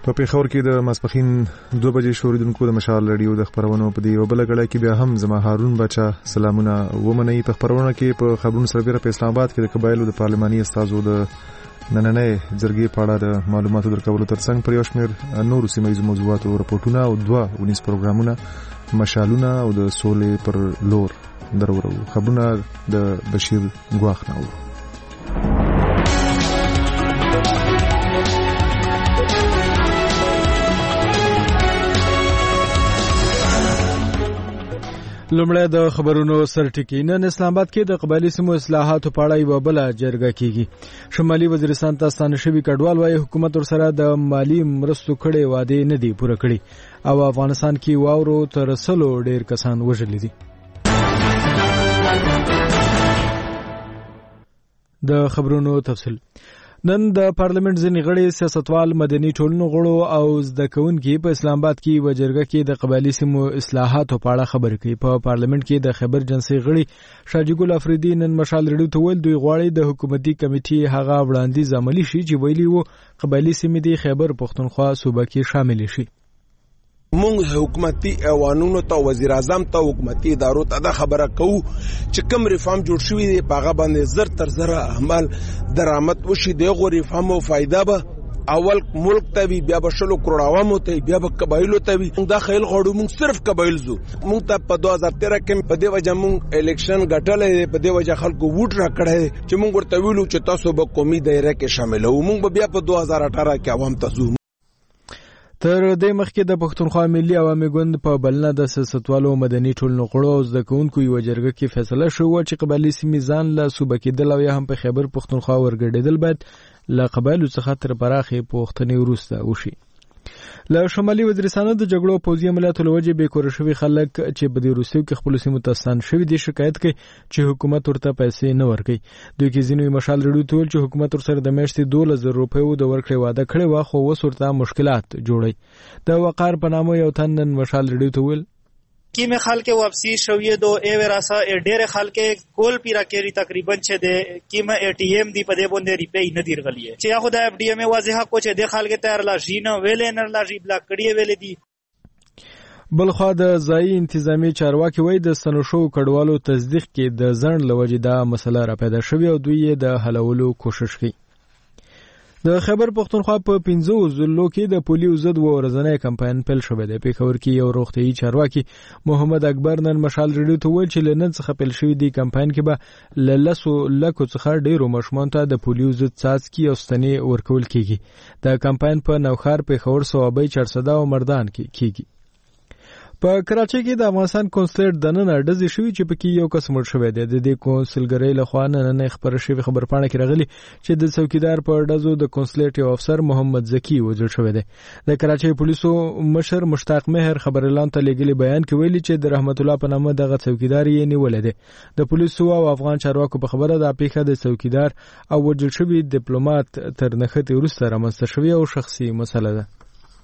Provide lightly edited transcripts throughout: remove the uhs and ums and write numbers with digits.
په پیښور کې د ماسپښین 2 بجې شوریدونکو د مشال رادیو د خبرونو په دی وبله غړې کې بیا هم زما هارون بچا سلامونه ومني. په خبرونه کې په خبرونو سره بیره په اسلام آباد کې د قبایلو د پارلماني استازو د نننۍ جرګې په اړه د معلوماتو درکولو ترڅنګ پر یو شمېر نورو سیمهیزو موضوعاتو راپورټونه او 2 ونیس پروګرامونه مشالونه او د سولې پر لور درورو. خبرونه د بشیر ګواخ نو. لومړی د خبرونو سرټکی. نن اسلام آباد کې د قبایلی سیمو اصلاحاتو په اړه یوه بله جرګه کیږي. شمالي وزیرستان ته ستانه شوي کډوال وايي حکومت ورسره د مالی مرستو کړې وعدې نه دي پوره کړي او افغانستان کې واورو تر رسلو ډیر کسان وژلي دي. د خبرونو تفصیل. نن د پارلیمنت ځینې غړي سیاستوال مدني ټولنو غړو او زده کوونکي په اسلام آباد کې یوه جرګه کې د قبایلي سیمو اصلاحاتو په اړه خبرې کوي. په پارلیمنت کې د خیبر جنسي غړي شاجي ګل افریدي نن مشال رډیو ته ویل دوی غواړي د حکومتي کمیټې هغه وړاندیز عملي شي چې ویلي وو قبایلي سیمې د خیبر پښتونخوا صوبه کې شامل شي. مونږ حکومتي ایوانونو ته وزیر اعظم ته حکومتي ادارو ته دا خبره کوو چې کوم ریفارم جوړ شوی دی په هغه باندې زر تر زر عمل درآمد وشي. دغه ریفارم او فائدہ به اول ملک ته وي بیا به شلو کروڑ عوامو ته بیا به قبایلو ته وي. دا خیل غواړو مونږ صرف قبایل زو. مونږ ته په 2013 کې په دې وجه مونږ الیکشن ګټلې په دې وجه خلکو ووټ راکړی چې مونږ ورته ویلو چې تاسو به قومي دایره کې شامل وو. مونږ بیا په 2018 کې عوام ته زو. تر دې مخکې د پښتونخوا ملي عوامي ګوند په بلنه د سیاستوالو مدني ټولنو غړو او زده کوونکو یوه جرګه کې فیصله شوه چې قبایلي سیمې ځان له صوبه کېدل او یا هم په خیبر پښتونخوا ورګډېدل باید له قبایلو څخه تر پراخې پوښتنې وروسته وشي. له شمالي وزیرستان د جګړو پوځي عملیاتو له وجې بېکوره شوي خلک چې په دې وروستیو کې خپلو سیمو ته ستانه شوي دي شکایت کوي چې حکومت ورته پیسې نه ورکوي. دوی کې ځینو مشال رډیو ته ویل چې حکومت ورسره د میاشتې 12,000 روپیو د ورکړې وعده کړې وه خو اوس ورته مشکلات جوړوي. د وقار په نامه یو تن نن مشال رډیو ته ویل کی میں خال کے واپسی شویے دو اے وراسا اے ډېر خال کې کول پیرا کېری تقریبا چې د کی میں اے ٹی ایم دی پدې باندې ریپی نه دی غلیه چې خو د اف ډی ایم واضحه کو چې د خال کې تیار لا جینه ویلې نه لا جی بلاک کړی ویلې دی. بلخوا د ځایي انتظامی چارواکي وایي د سنوشو کډوالو تصدیق کې د ځنډ له وجې دا مسله را پیدا شوې او دوی یې د حلولو کوشش کوي. د خیبر پښتونخوا په 15 ضلعو کې د پولیو ضد ورځنی کمپاین پیل شوی دی. پیښور کې یو روغتیايي چارواکي محمد اکبر نن مشال رډیو ته ویل چې له نن څخه پیل شوی دی کمپاین کې به له 100 لکو څخه ډیرو ماشومانو ته د پولیو ضد څاڅکي او ستنې ورکول کیږي. د کمپاین په نوخار پیښور صوابۍ چرسده او مردان کې کیږي. په کراچۍ کې د افغانستان کونسلیټ دننه ډزې شوي چې پکې یو کس مړ شوی دی. د دې کونسلګرۍ لخوا نن خبره شوې خبرپاڼه کې راغلي چې د څوکیدار په ډزو د کونسلیټ یو افسر محمد زکی وژل شوی دی. د کراچۍ پولیسو مشر مشتاق مهر خبر اعلان ته لګلي بیان کې ویلي چې د رحمت الله په نامه دغه څوکیدار یې نیولې دی. د پولیسو او افغان چارواکو په خبره د پیښه د څوکیدار او وژل شوی ډیپلوماټ تر نښتې وروسته رامنځته شوې او شخصي مسله ده.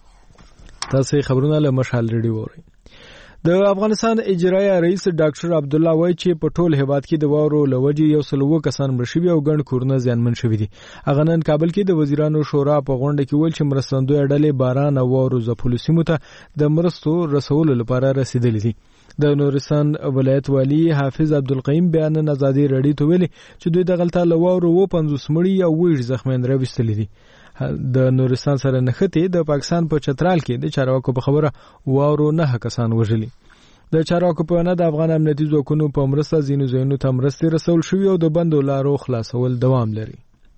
تاسو خبرونه له مشال رډیو اورئ. د افغانستان اجرایه رئیس ډاکټر عبد الله وایي چې په ټول هیواد کې د واورو له وجې 100 کسان مړه شوي او ګڼ کورونه زیانمن شوي دي. هغه نن کابل کې د وزیرانو شورا په غونډه کې ویل چې مرستندویه ډلې باران او واورو ځپلو سیمو ته د مرستو رسولو لپاره رسیدلې دي. د نورستان ولایت والی حافظ عبدالقیم بیا نن ازادي رډیو ته ویلي چې دوی دغلته له واورو 50 مړي او 20 زخمیان راوستلي دي. د نورستان سره نښتې د پاکستان په چترال کې د چارواکو په خبره واورو 9 کسان وژلي. د چارواکو په وینا د افغان امنیتي ځواکونو په مرسته ځینو ځایونو ته مرستې رسول شوي او د بندو لارو خلاصول دوام لري.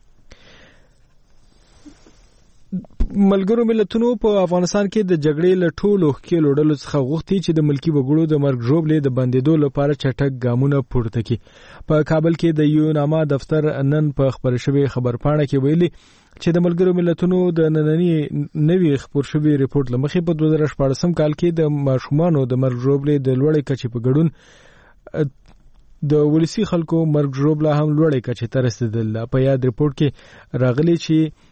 ملګرو ملتونو په افغانستان کې د جګړې له ټولو ښکېلو ډلو څخه غوښتي چې د ملکي وګړو د مرګ ژوبلې د بندېدو لپاره چټک ګامونه پورته کړي. په کابل کې د یوناما دفتر نن په خبره شوې خبرپاڼه کې ویلي چې د ملګرو ملتونو د نوي خپور شوي ریپورت له مخې په 2014 کال کې د ماشومانو د مرګ ژوبلې د لوړې کچې په ګډون د ولسي خلکو مرګ ژوبله هم لوړې کچې ته رسېدله. په یاد ریپورت کې راغلي چې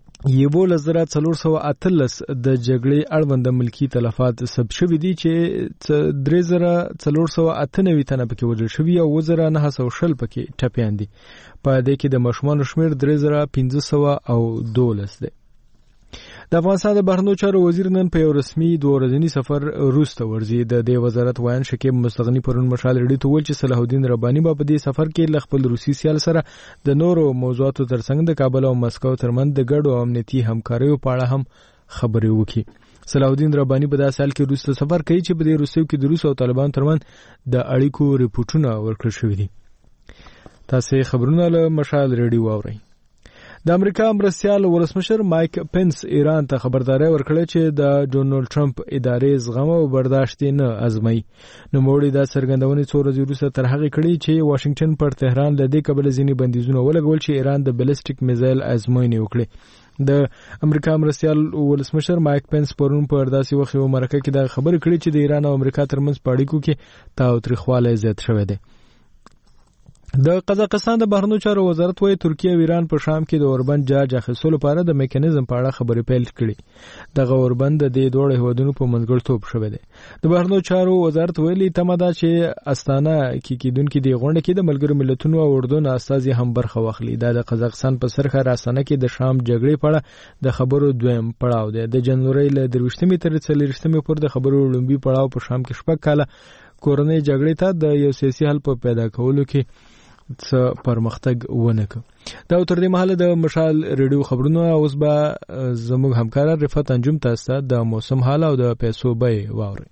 1418 د جګړې اړوند ملکی تلفات ثبت شوي دي چې 3498 تنه پکې وژل شوي او 1920 پکې ټپیان دي. په دې کې د ماشومانو شمیر 3512 دی. د افغانستان د بهرنیو چارو وزیر نن په یو رسمي 2 ورځني سفر روس ته ورځي. د دې وزارت وایي شکیب مستغنی پرون مشال ریډیو ته ویل چې صلاح الدین ربانی په دې سفر کې ل خپل روسي سیال سره د نورو موضوعاتو ترڅنګ د کابل او مسکو ترمنځ د ګډو امنیتي همکاریو په اړه هم خبرې وکړي. صلاح الدین ربانی په داسې حال کې روس ته سفر کوي چې په دې روسیو کې د روس او طالبان ترمنځ د اړیکو ریپورتونه ورکړل شوي دي. تاسو خبرونه له مشال ریډیو اورئ. د امریکا مرستیال ولسمشر مایک پنس ایران ته خبرداري ورکړه چې د ډونالد ټرمپ ادارې زغم او برداشت نه ازمایي. نو موړي دا څرګندونې څو ورځې وروسته تر هغه کړي چې واشنگټن پر تهران لدې قبل ځینې بندیزونه ولګول چې ایران د بالستیک میزایل ازموینې وکړي. د امریکا مرستیال ولسمشر مایک پنس پرون په ارداسي وخت یو مرکه کې دا خبره کړې چې د ایران او امریکا ترمنځ په اړیکو کې تاوتریخوالی زیات شوی دی. د قزاقستان د بهرنیو چارو وزارت وايي ترکیه او ایران په شام کې د اوربند جاج اخیستلو لپاره د میکانیزم په اړه خبرې پیل کړې. دغه اوربند د دې دوه هیوادونو په منځګړیتوب شوی دی. د بهرنیو چارو وزارت ویلي تمه ده چې استانه کې کېدونکې د غونډه کې د ملګرو ملتونو او اردن استازي هم برخه واخلي. دا د قزاقستان په سرخه راستانه کې د شام جګړې په اړه د خبرو دویم پړاو دی. د جنوري له 23 تر 40 پورې د خبرو لومبي پړاو په شام کې شپږ کاله کورنۍ جګړې ته د یو سیاسي حل په پیدا کولو کې څه پرمختګ ونه کړ. دا تر دې مهاله د مشال ریډیو خبرونه اوس به زموږ همکار رفعت انجم تاسو د موسم حال او د پیسو بیه واوري.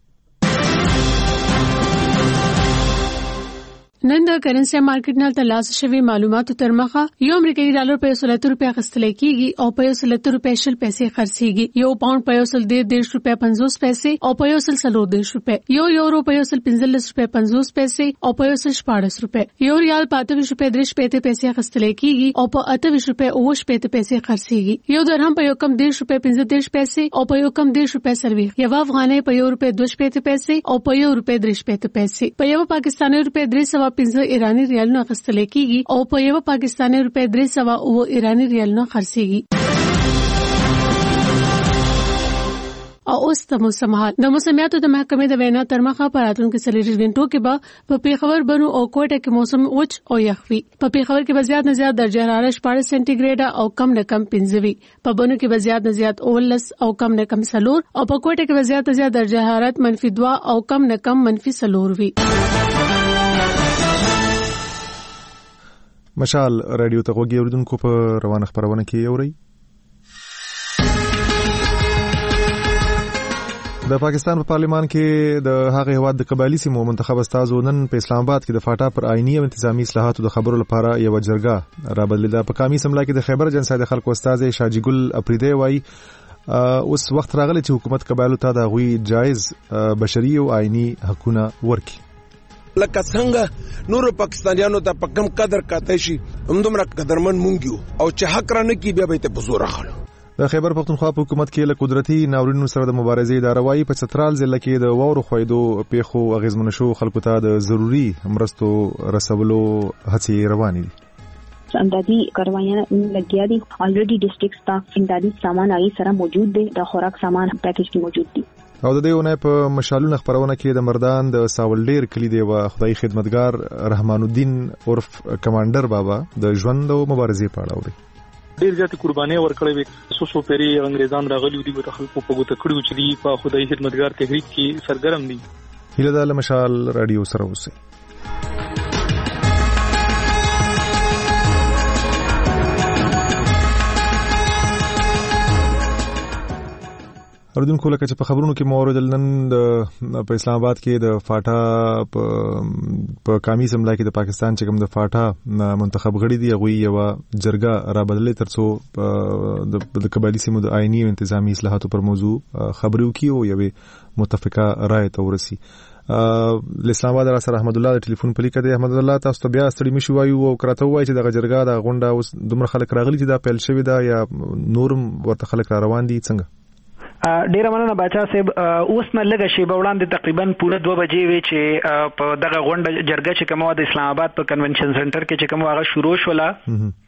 نن د کرنسي مارکیټ نه ترلاسه شوی معلوماتو تر مخه یو امریکایي ډالر په 170 روپیا غستل کیږي او په 170 روپیا شل پیسې خرڅيږي. یو پاوند په 110 روپیا 50 پیسې او په 140 روپیا. یو یورو په 115 روپیا 50 پیسې او په 114 روپیا. یو ریال په 28 روپیا 3 پیسې غستل کیږي او په 28 روپیا 9 پیسې خرڅيږي. یو درهم په یو کم 10 روپیا 15 پیسې او په یو کم 10 روپیا سروي. یو افغانۍ په 1 روپیا 2 پیسې او په 1 روپیا 3 پیسې. په یو پاکستاني روپیا 315 ایرانی ریالونه اخیستل کیږي او په یو پاکستاني روپیا 300 ایرانی ریالونه خرڅيږي. او اوس د موسم حال. د موسمیاتو د محکمې د وینا تر مخه په راتلونکو 40 غنټو کې به په پیښور بنو او کوټه کې موسم وچ او یخ وي. په پیښور کې به زیات نه زیات درجه حرارت 14 سانتي ګریډ او کم نه کم 15 وي. په بنو کې به زیات نه زیات 19 او کم نه کم 4 او په کوټه کې به زیات نه زیات درجه حرارت -2 او کم نه کم -4 وي. مشال رادیو ته غوږی اوریدونکو په روانه خبرونه کې اوري. د پاکستان په پارلیمان کې د هغه هواد د قبایلی سیمو منتخب استازو نن په اسلام آباد کې د فاټا پر آئینی او انتظامی اصلاحاتو د خبرو لپاره یو جرګه رابلله. په قومي سملا کې د خیبر جنسای د خلکو استاد شاجی ګل اپریدی وایي اوس وخت راغلی چې حکومت قبایلو ته د غوي جایز بشري او آئینی حقوقونه ورکړي. لکه څنګه نور پاکستانیانو ته په کم قدر کاته شي همدومره قدرمن مونږ یو او چې حق را نه کی بیا به ته په زور راخلو. د خیبر پختونخوا په حکومت کې له قدرتي ناورینونو سره د مبارزې اداره وايي په سترال ضلع کې د واورو خویدو پیښو اغیزمن شو خلکو ته د ضروري مرستو رسولو هڅې روانې دي. امدادي کاروانونه لګیا دي. الریډي ډیسټریکټس ته امدادي سامان هغه سره موجود دي. د خوراک سامان پیکیج کې موجود دي. او د دې ونه په مشالونه خبرونه کې د مردان د ساولډیر کلی دی و خدای خدمتګار رحمان الدین عرف کمانډر بابا د ژوند او مبارزې په اړه وایي. ډیر زیات قرباني ورکړې وي. سوسو پیری انګریزان راغلي دي په خلکو په ګوته کړو چې دی په خدای خدمتګار تحریک کې سرګرم دي. هله د مشال رادیو سره اوسئ. اردن کوله چې په خبرونو کې موردل نن په اسلام آباد کې د فاټا په قومي سملا کې د پاکستان چې کوم د فاټا منتخب غړي دی غوي یو جرګه را بدلې ترڅو د قبایلی سیمو د آئینی او انتظامی اصلاحاتو پر موضوع خبرو کې او یو متفقه رائے ته ورسي. اسلام آباد سره احمد الله د ټلیفون په لیکه دی. احمد الله تاسو ته بیا ستړي مشي وایو او کراته وایي چې د جرګه د غونډه اوس دومره خلک راغلي چې دا پیل شوی دا یا نورم ورته خلک را روان دي څنګه؟ ډیره مننه باچا صاحب. اوس نه لږه شیبه وړاندې تقریبا پوره 2 بجې وی چې په دغه غونډه جرګه چې کومه د اسلام آباد په کنونشن سنټر کې چې کومه هغه شروع شوله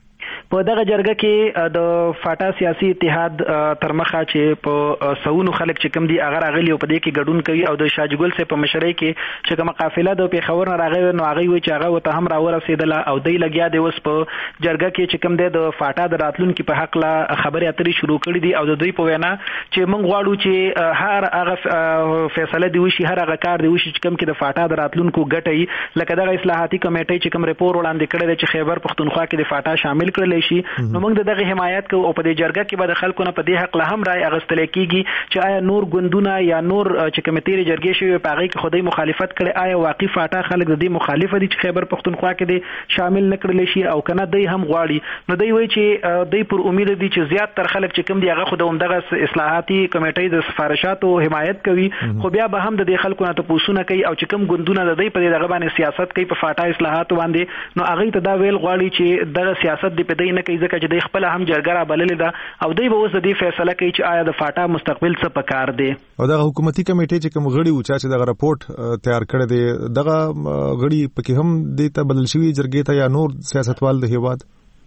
په دغه جرګه کې د فاټا سیاسي اتحاد ترمخه چې په سونو خلک چې کوم دي هغه راغلي او په دې کې ګډون کوي او د شاجګل سه په مشرۍ کې چې کومه قافله د پیښور نه راغلی نو هغه وی چې هغه وته هم راورسېدله او دای لګیا دی اوس په جرګه کې چې کوم دی د فاټا د راتلونکو په حق لا خبرې اترې شروع کړې دي او د دوی په وینا چې موږ غواړو چې هر هغه فیصله دی وشي هر هغه کار دی وشي چې کوم کې د فاټا د راتلونکو ګټي لکه دغه اصلاحاتي کمیټې چې کوم ریپورت وړاندې کړی دی چې خیبر پختونخوا کې د فاټا شامل کړل شي نو موږ دغه حمایت کوو او په دې جرګه کې به د خلکو نه په دې حق له هم رائے اغستل کیږي چې آیا نور ګوندونه یا نور چې کمیټې جرګې شوی په هغه کې خدای مخالفت کړي آیا واقعي فاټا خلک د دې مخالف دي چې خیبر پختونخوا کې دي شامل نکړل شي او کنه دوی هم غواړي نو دوی وایي چې دوی پر امید دي چې زیات تر خلک چې کوم دي هغه خو د همدغه اصلاحاتي کمیټې د سفارشاتو حمایت کوي خو بیا به هم د دې خلکو نه تاسو نه کوي او چې کوم ګوندونه د دوی په دغه باندې سیاست کوي په فاټا اصلاحات باندې نو هغه ته دا ویل غواړي چې دغه سیاست دی په دې نه کوي ځکه چې د خپل هم جرګه را بللې ده او دوی به اوس د دې فیصله کوي چې آیا د فاټا مستقبل څه پکار دی او دغه حکومتي کمیټې چې کوم غړي و چې دغه راپورټ تیار کړی دی دغه غړي پکې هم د ته بدل شوی جرګې ته یا نور سیاستوال د هیواد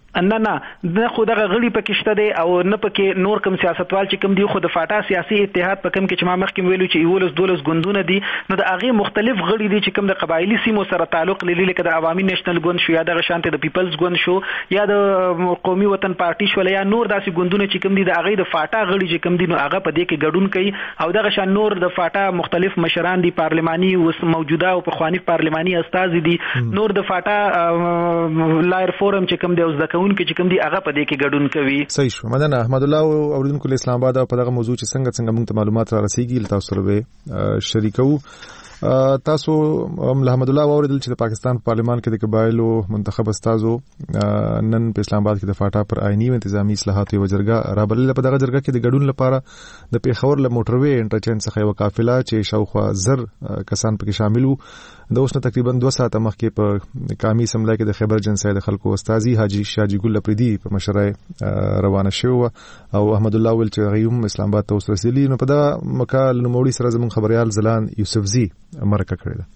نه خو دغه غړي پکې شته دي او نه پکې نور کوم سیاستوال چې کوم دي خو د فاټا سیاسي اتحاد په کوم کې چې ما مخکې ویلو چې یولس دولس ګوندونه دي نو د هغه مختلف غړي دي چې کوم د قبایلی سیمو سره تعلق لري لکه د عوامي نېشنل ګوند شو یا د شانته د پیپلز ګوند شو یا د قومي وطن پارټي شو یا نور داسې ګوندونه چې کوم دي د هغه د فاټا غړي چې کوم دي نو هغه په دې کې ګډون کوي او دغه شان نور د فاټا مختلف مشران دي پارلماني اوس موجوده او په خواني پارلماني استاد دي نور د فاټا لایر فورم چې کوم دی اوس د کون کې چې کوم دي په دې کې ګډون کوي صحیح شو مدن احمد الله اوریدونکو له اسلام آباد په دغه موضوع چې څنګه موږ ته معلومات را رسیدي تاسو سره شریکو تاسو احمد الله اوریدل چې د پاکستان پارلمان کې د قبایلو منتخب استادو نن په اسلام آباد کې د فاټا پر آئینی او انتظامی اصلاحات یو جرګه را بلل په دغه جرګه کې د ګډون لپاره د پیښور له موټروي انټرچینج څخه یو قافله چې شاوخوا زر کسان پکې شامل وو د اوس نه تقریبا 2 ساعته مخکې په قامي اسمبلی کې د خیبر جنسای د خلکو استاذي حاجی شاجی ګل پردي په مشرۍ روانه شو او احمد الله ول چې غيوم اسلام آباد ته اوس رسیدلی نو په دغه مکال نوموړي سره زمون خبريال زلان یوسفزي مرکه کړی ده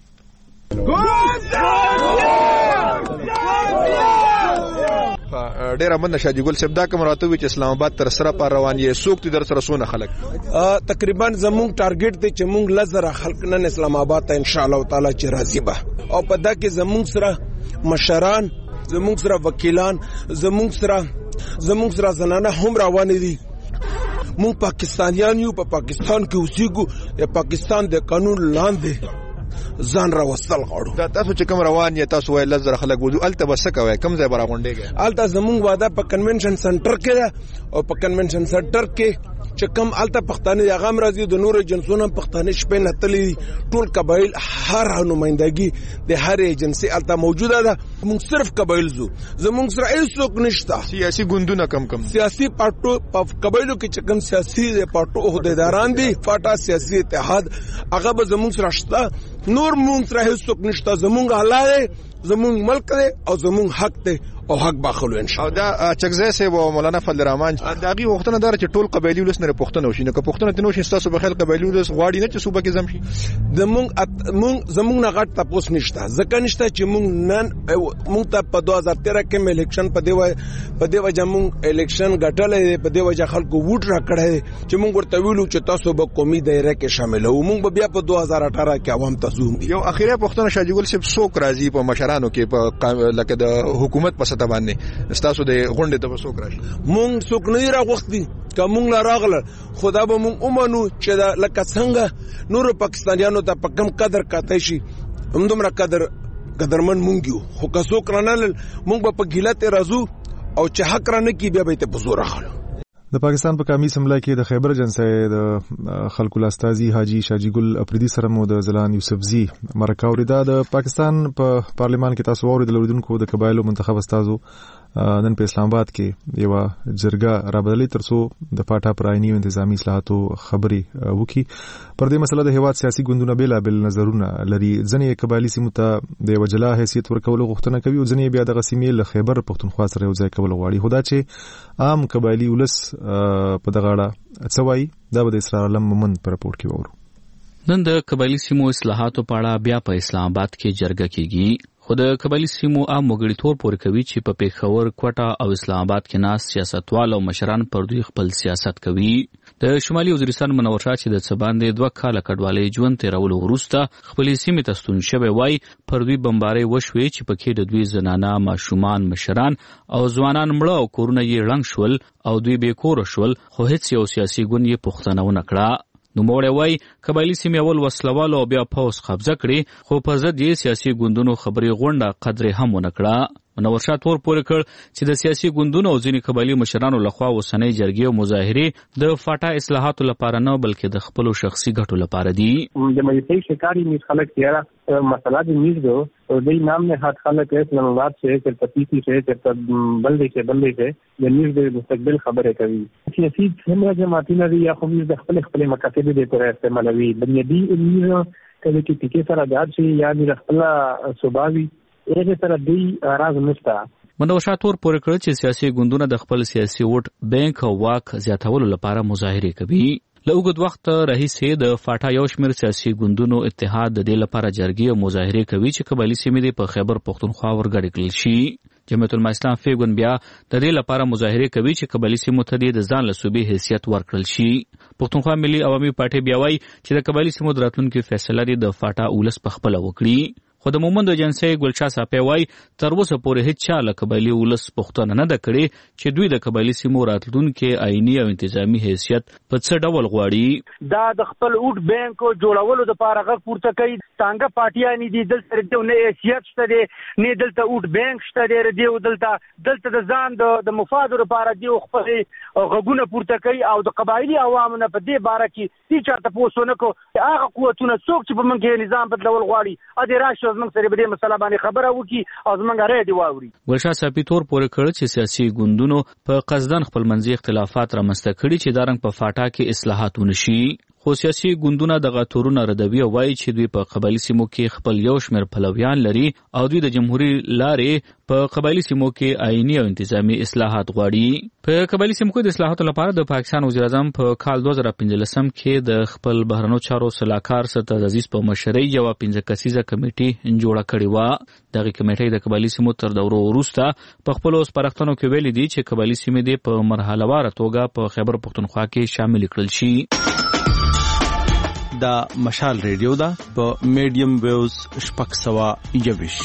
ډیر امن شاجی ګل صاحب دا کوم راتوي چې اسلام آباد تر سره پر روان یې سوق در سره سونه خلک تقریبا زموږ ټارګټ دی چې موږ لزر خلک نن اسلام آباد ته ان شاء الله تعالی چې راځي به او په دا کې زموږ سره مشران زموږ سره وکیلان زموږ سره زنانه هم روان دي موږ پاکستانیان یو په پاکستان کې اوسېږو د پاکستان د قانون لاندې ځان را وستل غواړو دا تاسو چې کوم روان یې تاسو ویل لزر خلک وځو الته بس کوي کوم ځای براغونډيږي الته زموږ واده په کنونشن سنټر کې او په کنونشن سنټر کې چې کوم الته پښتانه د غام راځي د نور ایجنسونو پښتانه شپه نتلې ټول قبایل هر نمائندګي د هر ایجنسی الته موجوده ده موږ صرف قبایل زموږ سره هیڅ نشته سیاسي ګوندونه کم سیاسي پارټو په قبایلو کې چې کوم سیاسي پارټو عہدیداران دي فاټا سیاسي اتحاد هغه به زموږ سره شته نور موږ سره هیڅ نشته زموږ حالات زموږ ملک دی او زموږ حق دی او حق باخلو ان شاء الله دا چکزه سه و مولانا فضل الرحمن داغي وختونه دار چې ټول قبایلی ولسنه پښتنه وشي نو که پښتنه تنو شي تاسو به خل قبایلی ولس غواړي نه چې صوبه کې زم شي زموږ نه غټ تاسو نشته ځکه نشته چې موږ ته په 2013 کې الیکشن په دی وجه موږ الیکشن غټلې په دی وجه خلکو ووټ را کړی چې موږ ورته ویلو چې تاسو به قومي دایره کې شامل وو موږ بیا په 2018 کې عوام ته زوم یو اخیره پښتنه شاجی ګل صاحب څوک راځي په مشرانو کې په لکه د حکومت په سطح باندې تاسو د غونډې ته څوک راشي مونږ څوک نه راغوښتي که مونږ لا راغله خدا به مونږ ومنو چې دا لکه څنګه نور پاکستانیانو ته په کم قدر کاته شي همدومره قدرمن مونږ یو خو که څوک رانه مونږ به په ګیلته راځو او چې حق رانه کی بیا به ته په زور راغلو د پاکستان په قومي اسمبلی کې د خیبر جنسای د خلکو لاستازي حاجی شاجی ګل اپریدي سره مو د زلان یوسفزي مرکه اوریدا د پاکستان په پارلمان کې تاسو اوریدل اوریدونکو د قبایلو منتخب استادو نن په اسلام آباد کې یو جرګه را بدلې ترڅو د فاټا پر آئینی او انتظامی اصلاحاتو خبري وکي پر دې مسله د هیواد سیاسي ګوندونو بل نظرونه لري ځنې قبایلی سیمو ته د وجلا حیثیت ورکول غوښتنه کوي او ځنې بیا د غسیمې له خیبر پختونخوا سره یو ځای کول غواړي خدا چې عام قبایلی ولس په دغه اړه څه وایي دا به د اسرار علم مومن په راپورټ کې وورو نن د قبایلی سیمو اصلاحاتو په اړه بیا په اسلام آباد کې جرګه کیږي خو د قبایلی سیمو عام وګړي تور پورې کوي چې په پیښور، کوټه او اسلام آباد کې ناس سیاستوال او مشران پر دوی خپل سیاست کوي. د شمالي وزیرستان منور شاه چې د څه باندې 2 کاله کډوالۍ ژوند تیرولو وروسته خپلې سیمې ته ستون شوی وای، پر دوی بمبارۍ وشوې چې پکې د دوی زنانه، ماشومان، مشران او ځوانان مړه او کورونه یې ړنګ شول او دوی بې کوره شول، خو هیڅ یو سیاسي ګوند یې پوښتنه ونه کړه. نوموړی وایي قبایلي سیمې اول وسلوالو او بیا پوځ قبضه کړې، خو په ضد یې سیاسي ګوندونو خبرې غونډه قدرې هم ونه کړه. منور شاه تور پورې کړ چې د سیاسي ګوندونو او ځینې قبایلي مشرانو لخوا اوسنۍ جرګې او مظاهرې د فاټا اصلاحاتو لپاره نه بلکې د خپلو شخصي ګټو لپاره دي. د مجلس شکاری میز خلک تیاره مسله د میز دو او د نام نه هات خلک اسلام آباد سے تر پتیسی سے تر بلدی سے د میز د مستقبل خبره کوي. سیاسي څنګه جماعتونه دي یا خو میز د خپل مکاتب دي پر استعمالوي بنیادی میز کله کې ټیکې سره داد شي یا د خپل صوباوي ایغه سره دی راز نشته. منور شاه تور پورې کړ چې سیاسي ګوندونه د خپل سیاسي ووټ بانک او واک زیاتولو لپاره مظاهرې کوي. له اوږد وخت راهیسې د فاټا یو شمېر سیاسي ګوندونو اتحاد د دې لپاره جرګې او مظاهرې کوي چې قبایلي سیمې په خیبر پښتونخوا ورګډې کړل شي. جمعیت العلماء اسلام فیګون بیا د دې لپاره مظاهرې کوي چې قبایلي سیمو ته د ځان له صوبې حیثیت ورکړل شي. پښتونخوا ملي عوامي پارټي بیا وایي چې د قبایلي سیمو د راتلونکي فیصله د فاټا اولس په خپله وکړي. خو د مومند ایجنسی ګلشاه صافی وایي تر اوسه پورې هیڅ چا له قبایلي ولس پوښتنه نه ده کړې چې دوی د قبایلي سیمو راتلونکي آئیني او انتظامي حیثیت په څه ډول غواړي. دا د خپل اوټ بانک جوړولو لپاره غږ پورته کوي. څنګه پارټیانې دي دلته نه حیثیت شته دی نه دلته اوټ بانک شته دی دی دلته د ځان د مفاد لپاره دی خپل غږونه پورته کوي او د قبایلي عوامو نه په دې باره کې هیڅ چاته پوښتنه کوي. هغه قوتونه څوک چې په موږ کې نظام بدلول غواړي ا دې راشه زموږ سره به دې مسله باندې خبره وکړي او زموږ راي دی واوري. ګلشاه صافی تور پورې کړ چې سیاسي ګوندونو په قصدن خپل منځي اختلافات رامنځته کړي چې دا رنګ په فاټا کې اصلاحات ونشي. خو سیاسي ګوندونه دغه تورونه ردوي او وایي چې دوی په قبایلي سیمو کې خپل یو شمېر پلویان لري او دوی د جمهوریت لارې په قبایلي سیمو کې آئیني او انتظامي اصلاحات غواړي. په قبایلي سیمو کې د اصلاحاتو لپاره د پاکستان وزیر اعظم په کال 2015 کې د خپل بهرنیو چارو سلاکار سرتاج عزیز په مشرۍ یو 15 کسیزه کمیټه جوړه کړې و. دغه کمیټه د قبایلي سیمو تر دورو وروسته په خپل سپارښتنو کې ویلي دي چې قبایلي سیمې د په مرحله واره توګه په خیبر پښتونخوا کې شامل کړل شي. دا مشال ریډیو دا په میډیم ویوز شپږ سوه یویش.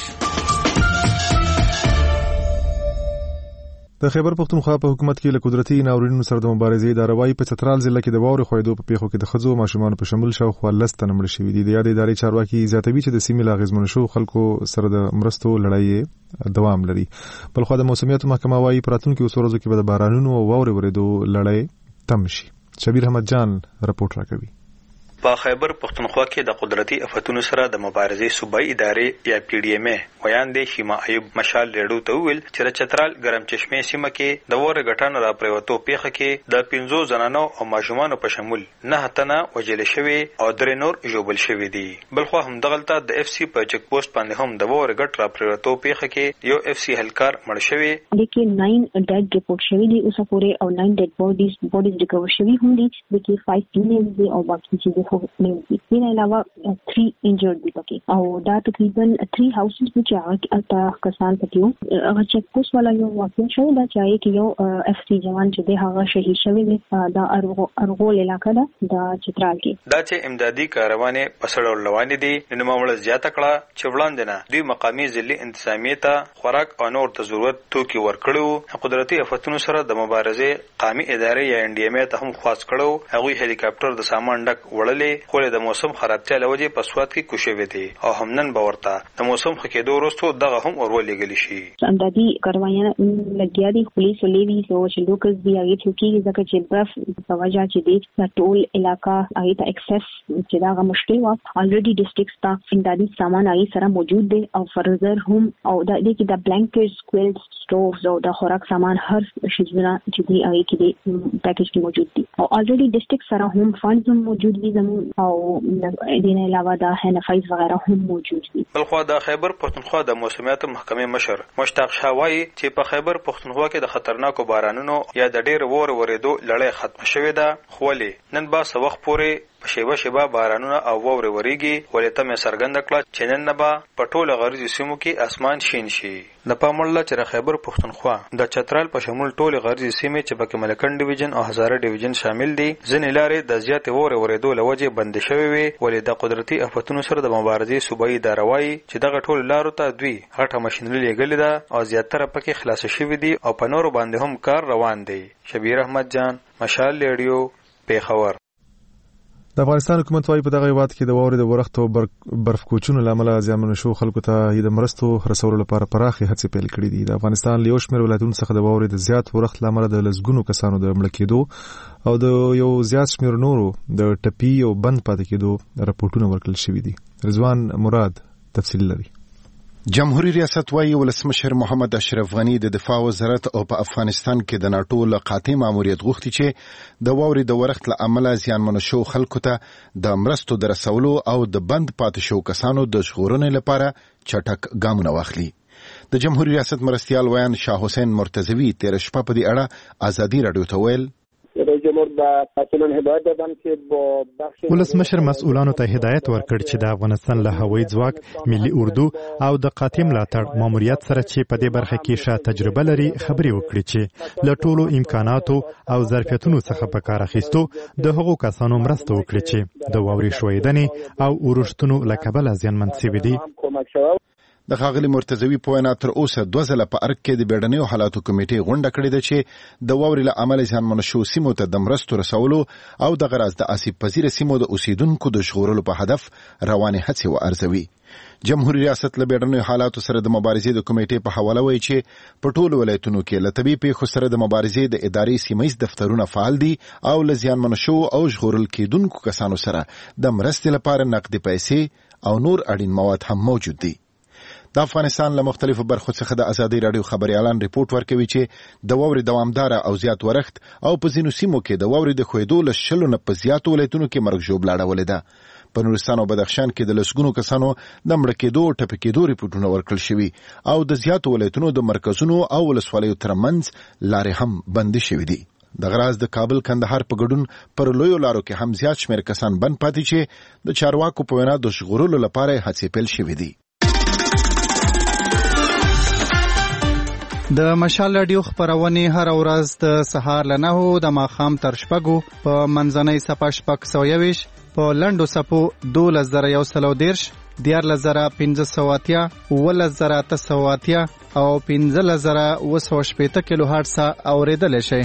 د خیبر پښتونخوا په حکومت کې له قدرتي ناورینونو سره د مبارزې اداره وايي په چترال ضلع کې د واورې خویدو په پیښو کې د ښځو او ماشومانو په شمول شاوخوا 10 تنه مړه شوي دي. د یادې ادارې چارواکي زیاتوي چې د سیمې له اغېزمنو شوو خلکو سره د مرستو لړۍ دوام لري. بلخوا د موسمیاتو محکمه وايي په راتلونکو څو ورځو کې به د بارانونو او واورې ورېدو لړۍ تم شي. شبیر احمد جان رپورټ راکوي. په خیبر پښتونخوا کې د قدرتي آفتونو سره د مبارزې صوبایي ادارې یا پی ډی ایم ای ویاندې شیما ایوب مشال ریډیو ته ویل چې د چترال ګرم چشمه سیمه کې د وره غټانو را پریوتو پیښه کې د 15 زنانو او ماشومانو په شمول 9 تنه وجل شوی او 3 نور ژوبل شوی دي. بلخو هم دغلطه د اف سی په چک پوسټ باندې هم د وره غټ را پریوتو پیښه کې یو اف سی هلکار مړ شوی. لیکن 9 ډیډ ریپورټ شوی دي اوسه پورې او 9 ډیډ بودیز ریکور شوی هم دي د 5 فیمیلز دي او باقي چې خو نه دي علاوه 3 انجرډ دي پکې او دا تقریبا 3 هاوسز چې هغه کسان پکې هغه چک پوسټ والا یو واقع شوی دا چې یو اف سی جوان چې د هغه شهید شوی دی دا ارغول علاقه ده د چترال کې. دا چې امدادي کاروانې پسړول روانې دي نو معاملې زیاته کړه چې وړاندې نه دوی مقامي ځلې انتظامیه ته خوراک او نور ته ضرورت توکي ورکړو. قدرتي آفتونو سره د مبارزې قامي ادارې یا ان ډي ام ای ته هم خاص کړو. هغه هلیکاپټر د سامان ډک وړلې خو د موسم خرابتیا لوجه په سواد کې کوشوي دي او هم نن باورته د موسم خکېدو وروسته دغه هم ورولېږل شي. امدادي کاروانونه لګیا دي پولیس ولې او چې لوکس دی هغه چې ځکه چې برف په وجه چې دی ټول علاقہ هغه ته اکسس چې دا مشکل و. الریډي ډیسټریکټ سټاف امدادي سامان هغه سره موجود دي او فرزر هم او د دې کې د بلانکټس کویلز سټووز او د خوراک سامان هر شي چې دی هغه کې د پیکیج کې موجود دي او الریډي ډیسټریکټ سره هم فاندز موجود دي او دین علاوه د هنفایز وغیرہ هم موجود دي. بلخوا د خیبر پښتونخوا د موسمیاتو محکمې مشر مشتاق شاوای چې په خیبر پښتونخوا کې د خطرناکو بارانونو یا د ډېر وور ورېدو لړۍ ختم شوې ده خو نن با سوخ پورې په شیبه بارانونه او واورې وریږي ولې ته مې څرګنده کړه چې نن به په ټولو غربي سیمو کې اسمان شین شي. د پام وړ چې د خیبر پښتونخوا د چترال په شمول ټولو غربي سیمې چې پکې ملکن ډیویژن او هزاره ډیویژن شامل دي ځینې لارې د زیاتې واورې ورېدو له وجې بندې شوې وې ولې د قدرتي آفتونو سره د مبارزې صوبایي اداره وایي چې دغه ټولو لارو ته دوی غټه ماشینري لېږلې ده او زیاتره پکې خلاصه شوي دي او په نورو باندې هم کار روان دی. شبیر احمد جان، مشال ریډیو، پیښور. د افغانستان حکومت وايي په دغه هیواد کې د واورې د ورښت او برف کوچونو له امله زیانمن شو خلکو ته د مرستو رسولو لپاره پراخې هڅې پیل کړې دي. د افغانستان له یو شمېر ولایتونو څخه د واورې د زیات ورښت له امله د لسګونو کسانو د مړه کېدو او د یو زیات شمېر نورو د ټپي او بند پاتې کېدو راپورټونه ورکړل شوي دي. رضوان مراد تفصیل لري. جمهوریت ریاست وايي ولسمشر محمد اشرف غنی د دفاع وزارت او په افغانستان کې د ناټو له قاطع ماموریت غوښتي چې د واورې د ورښت له امله زیانمن شو خلکو ته د مرستو د رسولو او د بند پاتې شو کسانو د ژغورنې لپاره چټک ګامونه واخلي. د جمهوریت ریاست مرستیال ویان شاه حسین مرتضوی تیر شپه په دې اړه ازادي رادیو ته ویل ولسمشر مسؤلانو ته هدایت ورکړ چې د افغانستان له هوایي ځواک، ملي اردو او د قاطع ملاتړ ماموریت سره چې په دې برخه کې ښه تجربه لري خبرې وکړي چې له ټولو امکاناتو او ظرفیتونو څخه په کار اخیستو د هغو کسانو مرسته وکړي چې د واورې ښویدنې او اورښتونو له کبله زیانمن شوي دي. د ښاغلي مرتضوي په وینا تر اوسه 2 ځله په ارګ کې د بیړنیو حالاتو کمیټې غونډه کړې ده چې د واورې له امله زیانمن شوو سیمو ته د مرستو رسولو او د غراض د آسیب پذیره سیمو د اوسیدونکو د ژغورلو په هدف روانې هڅې وارزوي. جمهوریت ریاست له بیړنیو حالاتو سره د مبارزې د کمیټې په حواله وایي چې په ټولو ولایتونو کې له طبیعي پیښو سره د مبارزې د ادارې سیمه ییز دفترونه فعال دي او له زیانمن شوو او ژغورل کېدونکو کسانو سره د مرستې لپاره نقدي پیسې او نور اړین مواد هم موجود دي. د افغانستان له مختلفو برخو څخه د ازادي رادیو خبريالان ریپورت ورکوي چې د واورې دوامدار او زیات ورښت او په ځینو سیمو کې د واورې د ښویدو له 10 نه په زیاتو ولایتونو کې مرګ ژوبله اړولې ده. په نورستان او بدخشان کې د لسګونو کسانو د مړه کېدو او ټپي کېدو ریپورټونه ورکړل شوي او د زیاتو ولایتونو د مرکزونو او ولسوالیو ترمنځ لارې هم بندې شوي دي. د غراز د کابل کندهار په ګډون پر لویو لارو کې هم زیات شمېر کسان بند پاتې چې د چارواکو په وینا د ژغورلو لپاره هڅې پیل شوي دي. د مشال رادیو خبرونه هر ورځ د سهار له 9 د ماښام تر 6 په منځنۍ صفه 6 په لندو صفو 2110 14580 11880 او 15980 کیلو هرتز اوریدل شي.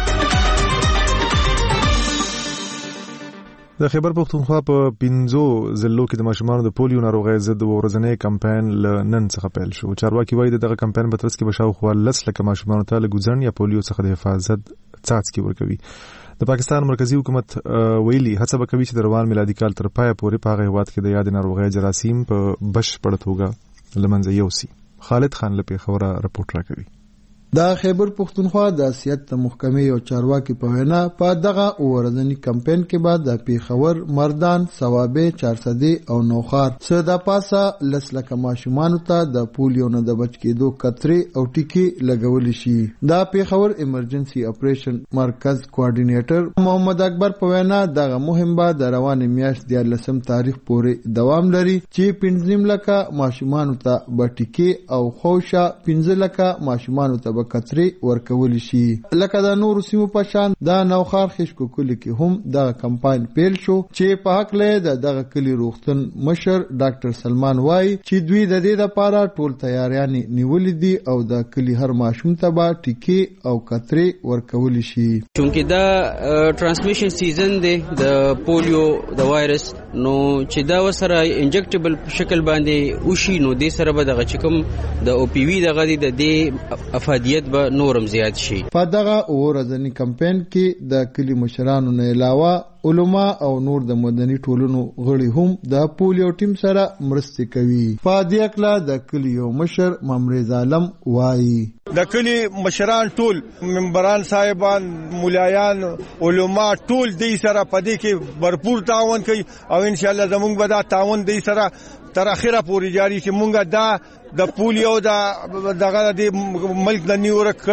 د خیبر پښتونخوا په 15 ضلعو کې د ماشومانو د پولیو ناروغۍ ضد ورځنی کمپاین نن څخه پیل شو. چارواکي وایي دغه کمپاین په ترڅ کې بشاوخوا 10 لکه ماشومانو ته له ګوزن یا پولیو څخه د حفاظت څاڅکي ورکوي. د پاکستان مرکزی حکومت ویلي هڅه وکوي چې د روان میلادي کال تر پای پورې په هغه هیواد کې د یاد ناروغۍ جراثیم په بشپړه توګه له منځه یوسي. خالد خان له پیښوره رپورټ راکوي. د خیبر پښتونخوا د سیاست محکمې او چارواکي په وینا په دغه ورځنی کمپاین کې بعد د پیښور، مردان، ثوابه، چارسدي او نوخار څخه د پاسه لسلکه ماشومان ته د پولیو نه د بچ کېدو کتري او ټیکي لګول شي. د پیښور ایمرجنسي اپریشن مرکز کوارډینیټر محمد اکبر په وینا دغه مهم به د روان میاشت د 10 تاریخ پورې دوام لري چې 15 لکه ماشومان ته بټیکي او خوشا 15 لکه ماشومان ته کتري ورکول شي. لکه د نور سیمو په شان د نوخار خشکو کلی کې هم د کمپاین پیل شو چې په حق له دغه کلی روغتون مشر ډاکټر سلمان وای چې دوی د دې لپاره ټول تیاریان نیولې دي او د کلی هر ماشوم ته به ټیکي او کتري ورکول شي. چونکه دا ترانسمیشن سیزن دی د پولیو د وایرس نو چې دا وسره انجکټیبل شکل باندې وشي نو د سره به دغه چکم د او پی وی دغه د دې افادیت به نورم زیات شي. په دغه ورځنی کمپاین کې د کلی مشرانو نه علاوه علما او نور د مدني ټولنو غړي هم د پولیو ټیم سره مرسته کوي. په دې اکلا د کلیو مشر ممرز عالم وایي د کلی مشران ټول منبران صاحبان مولایان علما ټول دې سره په دې کې भरपूर تعاون کوي او ان شاء الله زموږ به دا تعاون دې سره تر اخره پورې جاری شي. مونږه دا د پولیو دغه د ملک د نیورک کړي.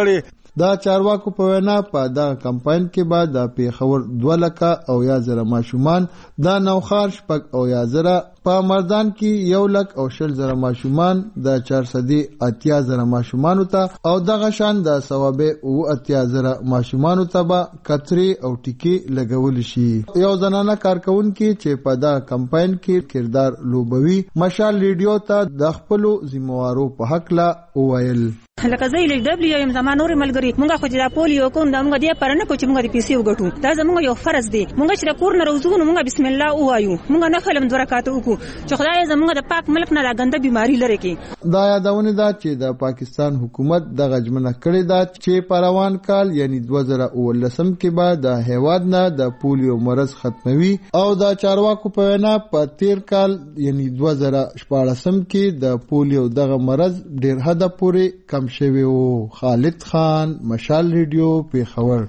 دا چارواکو په وینا په دا کمپاین کې به د پیښور 2,00,000 ماشومان، د نوخار 6,000 په مردان کې 1,20,000 ماشومان، د 480,000 ماشومانو ته او دغه شان د ثوابه 80,000 ماشومانو ته به کتري او ټیکي لګول شي. یو زنانه کارکونکي چې په دا کمپاین کې کردار لوبوي مشال ریډیو ته د خپل ذمہوارو په حق لا وویل. لکه زه یې دبلیو یم زما نور ملګری مونږ خو چې دا پولیو کوم دا مونږ دې پرنه کو چې مونږ دې پیسې وګټو، دا زموږ یو فرض دی. مونږ چې کور نه روزو نو مونږ بسم الله وایو، مونږ نه خلم دوه رکعات وکړو چې خدای زموږ د پاک ملک نه دا ګنده بیماری لري کې. دا یادونه ده چې د پاکستان حکومت د غجمنه کړی دا چې پروان کال یعنی 2019 کې بعد د هیواد نه د پولیو مرض ختموي او د چارواکو په وینا په تیر کال یعنی 2014 کې د پولیو دغه مرض ډیر حد پورې کم شوی وو. خالد خان، مشال ریډیو، پیښور.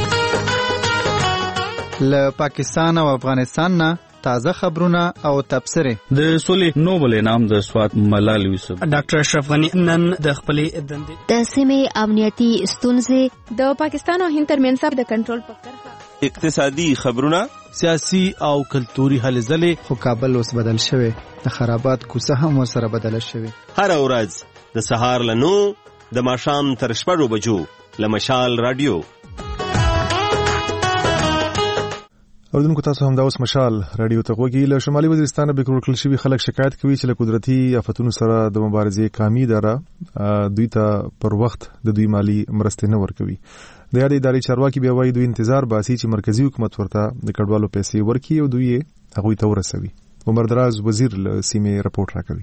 له پاکستان او افغانستان نه تازه خبرونه او تبصره. د سولې نوبل انعام د سوات ملال یوسف ډاکټر اشرف غنی نن د خپلې دندې د سیمې امنیتي ستونزې د پاکستان او هند ترمنځ د کنټرول په طرف اقتصادي خبرونه، سیاسي او کلتوري هلې ځلې. خو کابل اوس بدل شوی، د خرابات کوڅه هم ورسره بدله شوی. هر ورځ د سهار له 9 د ماښام تر 6 بجو له مشال رادیو. اوردونکو تاسو هم دا اوس مشال رادیو ته غوږی. له شمالي وزیرستان به کړل شوی خلک شکایت کوي چې له قدرتي آفتونو سره د مبارزې کامی اداره دوی ته پر وخت د دوی مالی مرستې نه ورکوي. د یادې ادارې چارواکي بیا وایي دوی انتظار باسي چې مرکزی حکومت ورته د کډوالو پیسې ورکړي او دوی هغوی ته ورسوي. عمر دراز وزیر له سیمې رپورټ راکوي.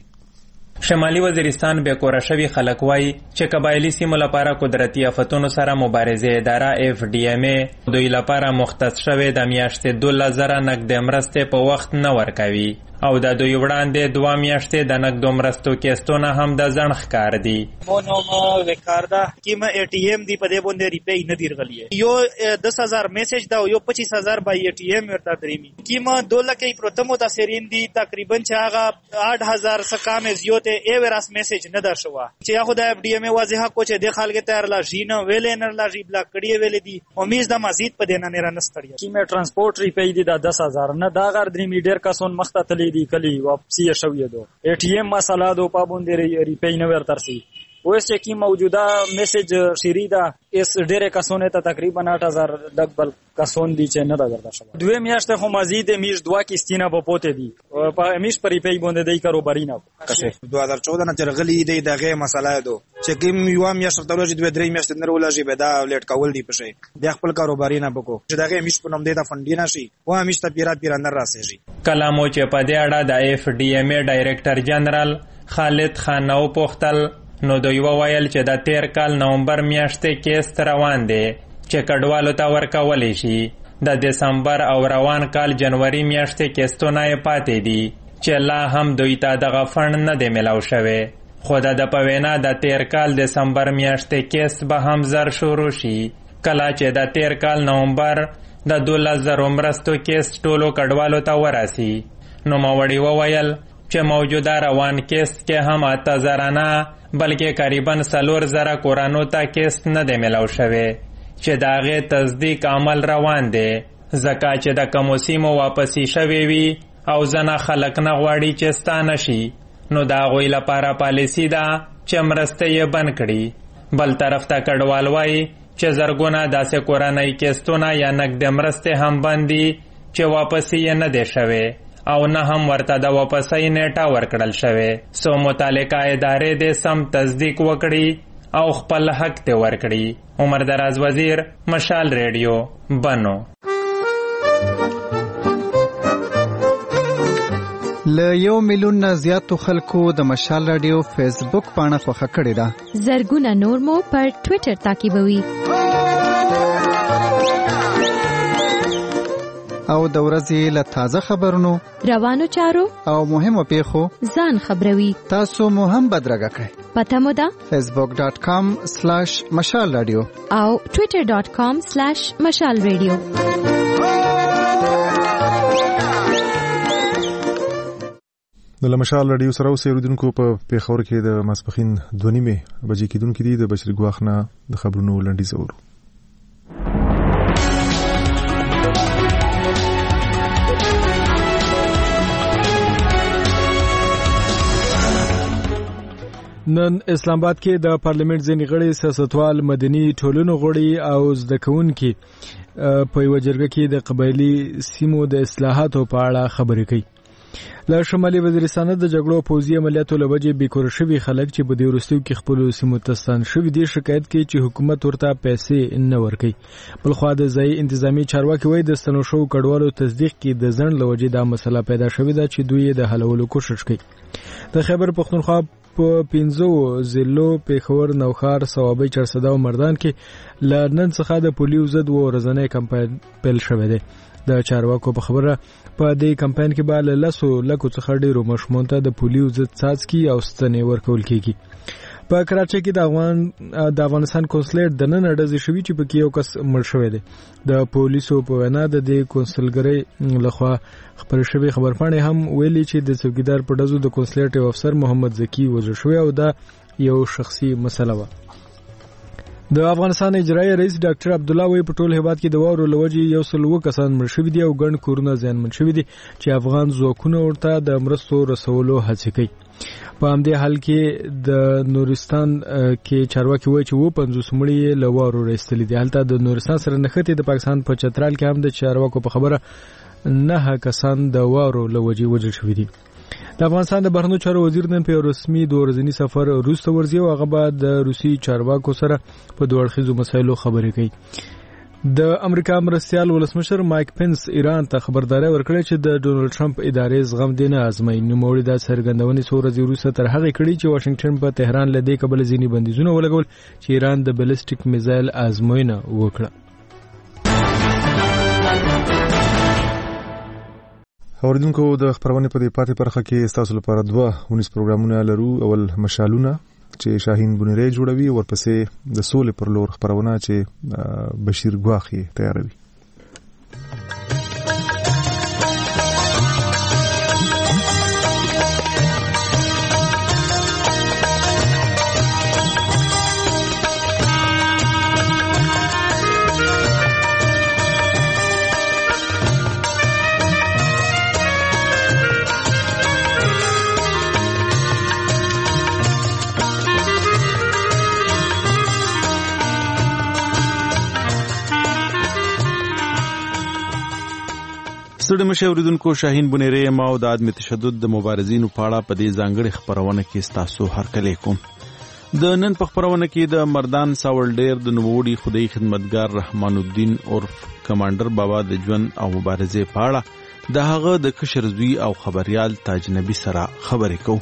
شمالي وزیرستان به کور شوی خلک وای چې قبایلی سیمو لپاره قدرتي آفتونو سره مبارزې اداره FDMA دوی لپاره مختص شوی د میاشتې 2,000 نقد مرستې په وخت نه ورکوي او د دوی وړاندې 2 میاشتې د نقد مرستو کېستونه هم د ځن ښکار دي. مونوم وکاردا کیمه ATM دی په دې باندې ریپی نه دیرغلی یو 10,000 میسج دا یو 25,000 بای ATM ورته درېمی کیمه 2 لکه پروتمو د سرین دی تقریبا چې هغه 8,000 سکام زیوته ایوراس میسج نه در شو چې هغه د FDMA واضحه کو چې د خلک تیار لا جین ویل نه لا جی بلاک کړي ویل دي امید د مزید په دینه نه رانستړي کیمه ترانسپورت ریپی دی د 10,000 نه دا غر درېمی ډیر کسون مخته دی کلی واپسی شوی دو ATM مساله دو پابوندې ریپی نه ورترسي اوس چې کی موجوده میسج شریدا اس ډیره کسونه ته تقریبا 8,000 دغبل کسون دي چې نه دا ورته شو. دوی میاشته خو مزید میش 2 کیستینه په پوته دي په میش پر ریپی باندې دی کاروباري نه کسه 2014 نه چرغلی دی دغه مساله دو چې کوم یو میاشته تر ورځې 2-3 میاشتې نه ولږي به دا لیټ کول دی پښې د خپل کاروباري نه بکو چې دغه میش په نوم دی د فنډ نه شي و میش ته پیرا نه راسېږي. کلامو چې په دې اړه د FDMA ډایریکټر جنرال خالد خان او پختل نو دوی وویل چې د تیر کال نومبر میاشتې کیس روان دی چې کډوالو ته ورکولی شي. د دسمبر او روان کال جنوري میاشتې کیستونه یې پاتې دي چې لا هم دوی ته دغه فنډ نه دی میلاو شوی. خو د په وینا د تیر کال دسمبر میاشتې کیس به هم زر شروع شي کله چې د تیر کال نومبر د 12,000 مرستو کیس ټولو کډوالو ته ورسي. نو موړي وویل چې موجوده روان کیس کې هم 8,000 نه بلکې قریباً 4,000 کورانو ته کیست نه دی میلاو شوی چې د هغې تصدیق عمل روان دی ځکه چې د کومو سیمو واپسي شوی وي او ځنه خلک نه غواړي چې ستانه شي نو د هغوی لپاره پالیسي ده چې مرستې یې بند کړي. بل طرف ته کډوال وایي چې زرګونه داسې کورنۍ کیستونه یا نقد مرستې هم بند دي چې واپسي یې نه دی شوی او نه هم ورته د واپسۍ نیټه ورکړل شوی سو متعلقه ادارې دې سم تصدیق وکړي او خپل حق دې ورکړي. عمر دراز وزیر، مشال ریډیو، بنو. له 1 میلیون نه زیاتو خلکو د مشال رادیو فیسبوک پاڼه خوښه کړې ده. زرګونه نور مو پر ټوئیټر تعقیبوي. او د ورځې له تازه خبرونو، روانو چارو او مهمو پیښو ځان خبروي. تاسو مو هم بدرګه کړئ. پته مو ده facebook.com/مشال رادیو او twitter.com/مشال رادیو. د مشال رادیو سره اوسېدونکو په پیښور کې د ماسپخین 2:30 بجې کېدونکې دي د بشری ګواخ نه د خبرونو لنډیز اورو. نن اسلام آباد کې د پارلیمنت ځینې غړي سیاستوال مدني ټولنو غړي او زده کوونکي په یو جرګه کې د قبایلی سیمو د اصلاحاتو په اړه خبرې کوي. له شمالي وزیرستان د جګړو پوځي عملیاتو له وجې بیکور شوي خلک چې په دې وروستیو کې خپل سیمو ته ستان شوي دي شکایت کوي چې حکومت ورته پیسې نه ورکوي. بلخوا د ځایي انتظامی چارواکي وایي د ستنو شوو کډوالو تصدیق کې د ځنډ له وجې دا مسله پیدا شوې ده چې دوی د حلولو کوشش کوي. د خیبر پښتونخوا په 15 ضلعو پیښور، نوښار، صوابۍ، چارسده او مردان کې له نن څخه د پولیو ضد ورځنی کمپاین پیل شوی دی. د چارواکو په خبره په دې کمپاین کې به له 100 لکو څخه ډیرو ماشومانو ته د پولیو ضد څاڅکي او ستنې ورکول کیږي. په کراچۍ کې د افغانستان کونسلیټ د نن ډزې شوې چې پکې یو کس مړ شوی دی. د پولیسو په وینا د دې کونسلګرۍ لخوا خبر شوی خبرپاڼې هم ویلي چې د څوکیدار په ډزو د کونسلیټ یو افسر محمد زکی وژل شوی او دا یو شخصي مسله وه. د افغانستان اجرایي رئیس ډاکټر عبدالله وی په ټول هیواد کې د واورو له وجې 100 کسان مړ شوي دي او ګڼ کورونه زیانمن شوي دي چې افغان ځواکونه ورته د مرستو رسولو هڅې کوي. په همدې حال کې د نورستان کې چارواکي وایي چې 50 مړي له واورو راایستلي دي. هلته د نورستان سره نښتې د پاکستان په چترال کې هم د چارواکو په خبره 9 کسان د واورو له وجې وژل شوي دي. د افغانستان د بهرنیو چارو وزیر نن په رسمي 2 ورځني سفر روس ته ورځي او هغه به د روسي چارواکو سره په دوه اړخیزو مسایلو خبرې کوي. د امریکا مرستیال ولسمشر مایک پنس ایران ته خبرداري ورکړه چې د ډونالد ټرمپ ادارې زغم دي نه ازمایي. نوموړي دا څرګندونې څو ورځې وروسته تر هغې کړې چې واشنگټن په تهران له دې کبله ځینې بندیزونه ولګول چې ایران د بلسټیک میزایل ازموینه وکړه. اوریدونکو د خبرونه په دې پاتې برخه کې تاسو لپاره 2 پروګرامونه لرو. اول مشالونه چې شاهین بنيري جوړوي، ورپسې د سولې پر لور خبرونه چې بشیر ګواخي تیاروي. ستړي مشه اوریدونکو، شاهین بنيري ما او د عدم تشدد د مبارزینو په اړه په دې ځانګړي خبرونه کې تاسو هرکلی کوم. د نن په خبرونه کې د مردان ساولډیر د نوموړي خدای خدمتګار رحمان الدین عرف کمانډر بابا د ژوند او مبارزې په اړه د هغه د کشر زوی او خبريال تاج نبی سره خبرې کوو.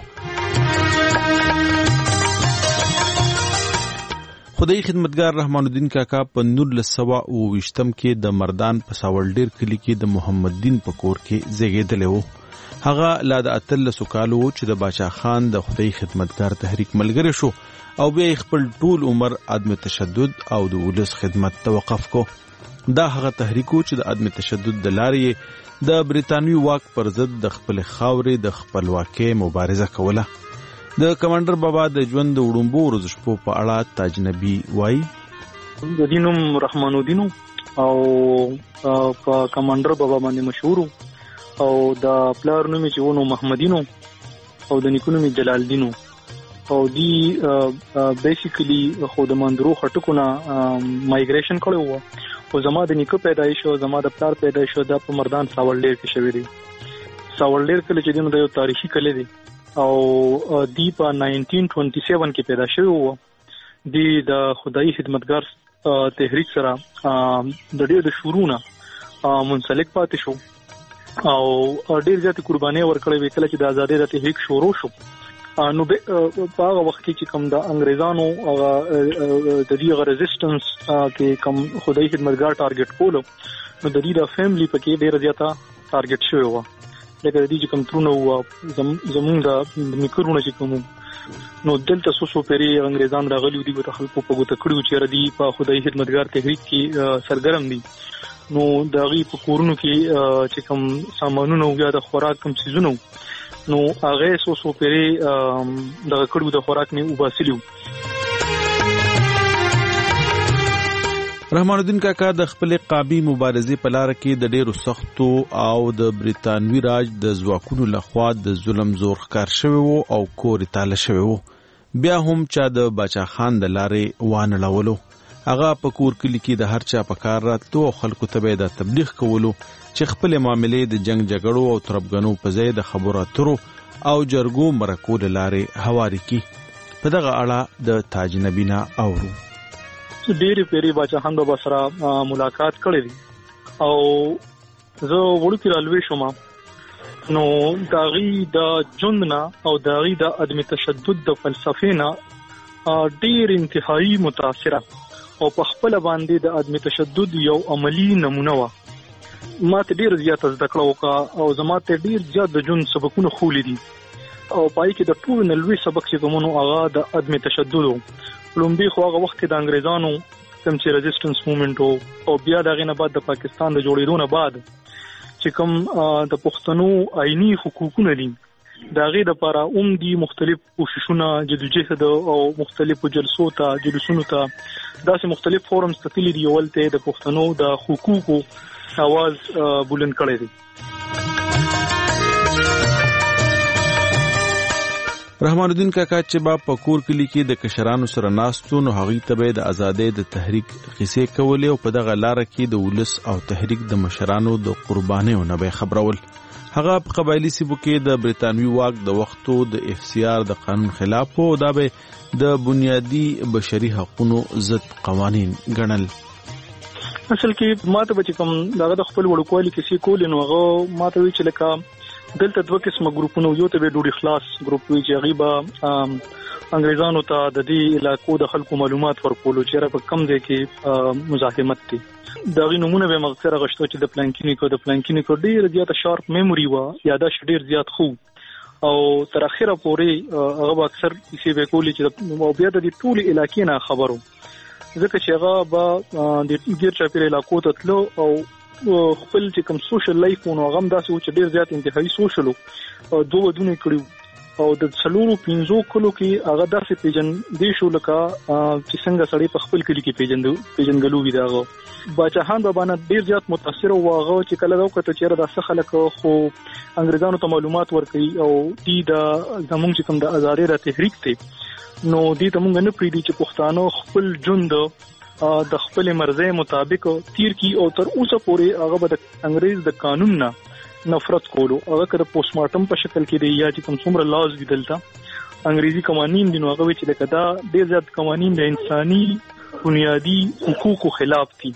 خدای خدمتګار رحمان الدین کاکا په 1929 کې د مردان په ساولډیر کلی کې د محمد دین په کور کې زیږیدلی و. هغه لا د 13 کالو چې د باچا خان د خدای خدمتګار تحریک ملګری شو او بیا خپل ټول عمر عدم تشدد او د ولس خدمت توقف کو. دا هغه تحریکو چې د عدم تشدد د لارې د بریتانوي واک پر ضد د خپل خاورې د خپلواکۍ مبارزه کوله. د کمانډر بابا د ژوند د وړومبو ورځو شپو په اړه تاج نبی وایي: د دینوم رحمان الدین او په کمانډر بابا باندې مشهور او د پلار نوم چې ونو محمدینو او د نیکونو می جلال الدین او دی بیسیکلی خو د مندرو خټکو نه مایګریشن کړو او زما د نیکو پیدایش او زما د پلار پیدایش د په مردان ساولډیر کې شوی دی. ساولډیر کله چې دینو د یو تاریخي کلی دی او دی په 1927 کې پیدا شوی و. دی د خدای خدمتګار تحریک سره د ډېر د شروعونه منسلک پاتې شو او ډېر زیات قرباني ورکړې وکړه چې د ازادۍ د تحریک شروع شو. نو په هغه وخت کې چې کوم د انګريزانو د دې ریزिस्टنس کې کوم خدای خدمتګار ټارګټ کولو نو د دې د فیملی په کې ډېر زیاته ټارګټ شوی و. لکه د دې چې کوم ترونه و زمونږ د میکرونه چې کوم نو دلته سوسو پری انګريزان راغلي دي په خلکو په ګوته کړو چې ردی په خدای خدمتګار تحریک کې سرګرم دي. نو د غي په کورونو کې چې کوم سامانونه او یا د خوراک کوم سيزونه نو هغه سو پیری د کړو د خوراک نه وباسلیو. رحمان الدین کاکا د خپل قابي مبارزې په لار کې د ډېرو سختو او د بریتانوي راج د ځواکونو لخوا د ظلم زور ښکار شوی وو او کور تاله شوی وو. بیا هم چا د باچا خان د لارې وانه لولو. هغه په کور کلی کې د هر چا په کار راتلو او خلکو ته د تبلیغ کولو چې خپل معاملې د جنگ جګړو او تربګنو په ځای د خبرو اترو او جرګو مرکو د لارې هواري کی. په دغه اړه د تاج نبینا اورو. ډېری پیری باچا خان بابا سره ملاقات کړی دی او زه وړوکی رالوی شوم. نو داغي د جندنا او داغي د عدم تشدد د فلسفې نه ډېر انتهایی متاثره او په خپل باندې د عدم تشدد یو عملی نمونه و. ما ته ډېر زیات زده کړه وکړه او زما ته ډېر زیات د ژوند سبقونه خولې دي او پای کې د ټول نلوي سبق چې کومو هغه د عدم تشدد لومبي خو هغه وخت د انګريزانو کوم چې ريزिस्टेंस موومېنټ او بیا دغه نه بعد د پاکستان د جوړېدو نه بعد چې کوم د پښتنو آئینی حقوقونه دي دغه د لپاره دي مختلف کوششونه جدوجہد او مختلف جلسو ته جلسونو ته داسې مختلف فورمز تکلی دی ولته د پښتنو د حقوقو आवाज بلند کړي دي. رحمان الدین کاکا چې با په کور کلی کې د کشرانو سره ناستو نو هغه ته د آزادۍ د تحریک قصې کولې او په دغه لار کې د ولس او تحریک د مشرانو د قربانیو نه به خبرول. هغه په قبایلی سیمو کې د بریتانوي واک د وختو د FCR د قانون خلاف او دا به د بنیادی بشري حقوقو ضد قوانین ګڼل. اصل کې ماته به کوم دغه د خپل وړوکوالي کې کول نو هغه ماته وی چې لکه دلته دوه قسمه ګروپونه یو ته به ډوډۍ خلاص ګروپ وی چې غیبا انګريزانو ته د دې علاقو د خلکو معلومات ورکولو چې را په کم ځای کې مزاحمت دي. دا غي نمونه به مغسره غشتو چې د پلانکینیکو ډیر زیات شارپ میموري وا یاداش ډیر زیات خو او تر اخره پورې هغه اکثر کیسې به کولی چې او بیا د ټول علاقې نه خبرو ځکه چې هغه به د ډیر چاپیر علاقو ته تلو او خپل چې کوم سوشل لایف نو هغه داسې و چې ډیر زیات انتهایی سوشل او دوه ودونه کړیو او د څلورو 15 کلو کې هغه داسې پیژندې شو لکه چې څنګه سړی په خپل کلی کې پیژندګلو وي داغه. باچا خان بابا نه ډیر زیات متاثر و هغه چې کله دا وکړه چې دا څه خلک خو انګريزانو ته معلومات ورکړي او دې د زمونږ چې کوم د آزادۍ را تحریک ته نو دې ته مونږ نه پریدي چې پښتانه خپل ژوند د خپل مرزه مطابق تیر کی او تر اوسه پورې هغه د انګريز د قانون نه نفرت کولو هغه کړه پوسټ مارټم په شکل کې دی یا چې کوم څومره لاز دي دلته انګريزي قوانين دي نو هغه چې دا ډېر زیات قوانين د انساني بنیادی حقوقو خلاف دي.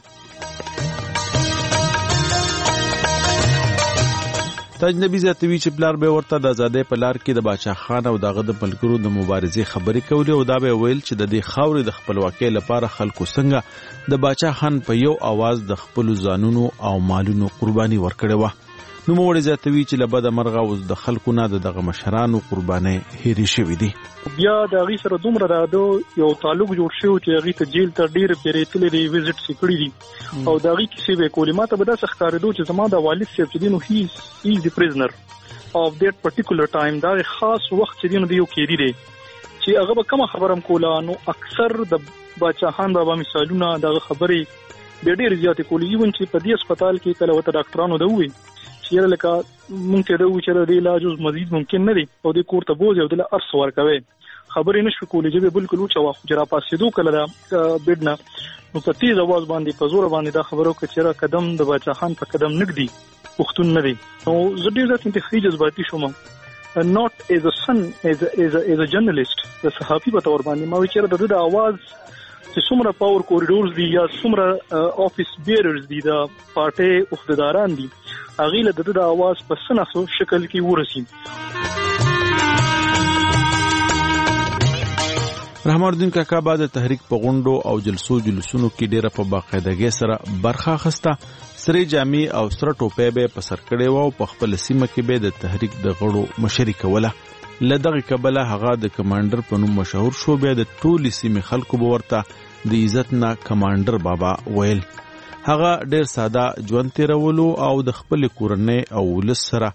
تاج نبی زیاتوی چې پلار به ورته د آزادۍ په لار کې د باچا خان او دغه د ملګرو د مبارزې خبرې کولې او دا به ویل چې د دې خاورې د خپلواکۍ لپاره خلکو څنګه د باچا خان په یو आवाज د خپل ځانونو او مالونو قرباني ورکړې و. نو موږ زیاتوی چې لبد مرغه اوس د خلکو نه دغه مشرانو قرباني هېري شوې دي. بیا د غي سره دومره راځو یو تعلق جوړ شو چې غي ته جیل ته ډیر پیریتلې دی وزټ سکړی دي او دا غي کیسې به کولې ماته به دا ښکارېدو چې زما د والد صاحب چې دینو هی از دی پریزنر اف دیټ پارټیکولر ټایم دا خاص وخت چې دینو دی یو کېدی دی چې هغه به کوم خبرم کوله نو اکثر د باچا خان بابا مثالونه دغه خبرې ډېر زیات کولې ایون چې په دې هسپتال کې کله وته ډاکټرانو دوی چې لکه مونږ ته دوی چې د علاج مزید ممکن نه دی او د کور ته بوز یو د ارس ورکوي خبرې نشو کولې چې بالکل او چوا خو جرا پاسې دوه کله دا بیډنا نو په تیز आवाज باندې په زور باندې دا خبرو کې چې قدم د باچا خان په قدم نګدي پښتون نه دی نو زه ډیر ځکه انتخابي جذباتي شوم not as a son as a journalist د صحافي په تور باندې ما وچره د आवाज چې څومره پاور کوریډورز دي یا څومره افیس بیررز دي د پارټي عہدیداران دي هغه له د आवाज په سناسو شکل کې ورسي. رحمان الدین کاکا بعد تحریک په غونډو او جلسونو کې ډیره په باقاعدګۍ سره برخه اخیسته. سره جامع او سره ټوپۍ به په سر کړې و او په خپل سیمه کې به د تحریک د غړو مشري کوله. لدغه کبله هغه د کمانډر په نوم مشهور شو. بیا د ټولي سیمې خلکو به ورته د عزت نه کمانډر بابا ویل. هغه ډیر ساده ژوند تیرولو او د خپل کورنۍ او ولس سره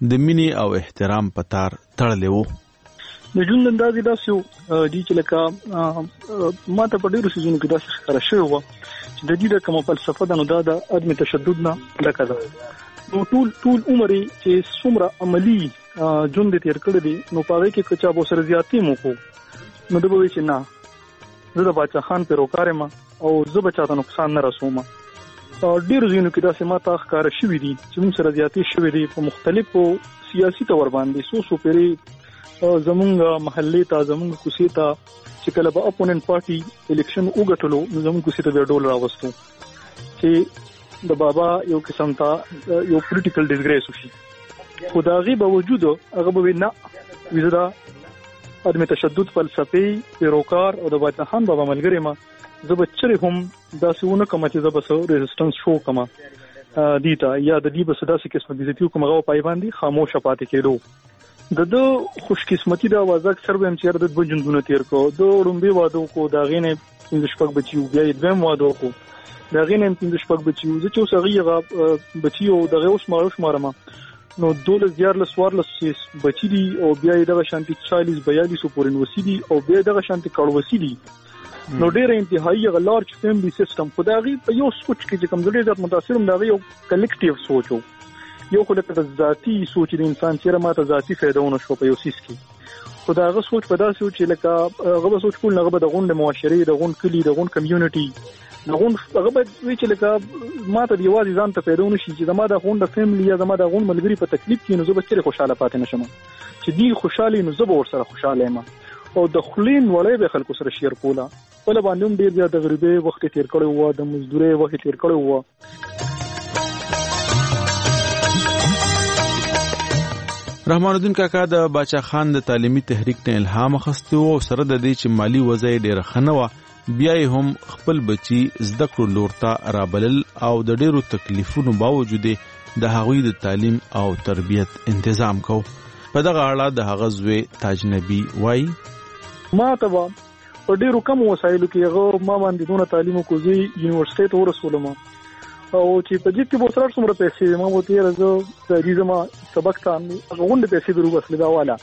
د مینې او احترام په تار تړلی و. د ژوند انداز یې داسې و چې لکه ما ته په ډېرو څیزونو کې داسې ښکاره شوې وه چې د دې د کومه فلسفه ده نو دا د عدم تشدد نه ډکه ده. نو ټول عمر یې چې څومره عملي ژوند یې تېر کړی دی نو په هغې کې که چا به ورسره زیاتې م وکړو نو ده به وایي چې نه زه د باچا خان پیروکار یم او زه به چاته نقصان نه رسوم. ډېرو ځایونو کې داسې ما ته ښکاره شوي دي چې موږ سره زیاتې شوي دي په مختلفو سیاسي طور باندې څو پیرې زمونږ محلې ته زمونږ کوڅې ته چې کله به اپوننټ پارټي الیکشن وګټلو نو زمونږ کوڅې ته بیا ډول راوستو چې د بابا یو قسم ته یو پولیټیکل ډیسګریس وشي. خو د هغې باوجود هغه به وي نه زه د عدم تشدد فلسفې پیروکار او د باچا خان بابا ملګری یم زه به چرې هم داسې ونه کړم چې زه به څه ریزسټنس شو کړم دې ته یا د دې به څه داسې قسمه بېزتي وکړم هغه پای باندې خاموشه پاتې کېدو. د ده خوشقسمتي دا وه زه اکثر به یم چې یاره د 2 ژوندونه تېر کړو. د لومبۍ واده وکړو د هغې نه 5-6 بچي وو بیا یې دویم واده وکړو د هغې نه 5-6 بچي وو. زه چې اوس هغې هغه بچي او د هغې اوس شمارم نو 12-14 بچي دي او بیا یې دغه شانتي 40-42 پورې نوسي دي او بیا یې دغه شانتي کړوسي دي. نو ډېره انتهایی هغه لارج فیملی سیسټم خو د هغې په یو سوچ کې چې کوم زه ډېر زیات متاثر یم د هغې یو کلیکټیو سوچ و. یو خو لکه د ذاتي سوچ د انسان چېرې ما ته ذاتي فایده ونه شوه په یو څیز کې خو د هغه سوچ په داسې و چې لکه هغه به سوچ کول هغه به د غونډې معاشرې د غونډ کلي د غونډ کمیونټي د غونډ هغه به وایي چې لکه ما ته یوازې ځان ته فایده ونه شي چې زما د غونډه فیملی یا زما د غونډ ملګري په تکلیف کې نو زه به چېرې خوشحاله پاتې نه شم چې دوی خوشحاله نو زه به ورسره خوشحاله یم او د خولې وړۍ به خلکو سره شیر کوله. خپله باندې هم ډېر زیات د غریبۍ وخت یې تېر کړی وه د مزدورۍ وخت یې تېر کړی وه. رحمان الدین کاکا د باچا خان د تعلیمي تحریک نه الهام اخیستی و او سره د دې چې مالی وضع یې ډېره ښه نه وه بیا یې هم خپل بچي زده کړو لور ته رابلل او د ډېرو تکلیفونو باوجود د هغوی د تعلیم او تربیت انتظام کو. په دغه اړه د هغه زوی تاج نبی وایي ما ته به په ډېرو کمو وسایلو کې هغه ما باندې دونه تعلیم وکړو زه یونیورسټۍ ته ورسولم او چې په جیب کې به ورسره څومره پیسې ما به ورته یاره زه تحریر زما سبق ته هغه غونډې پیسې به روبسلې دا واله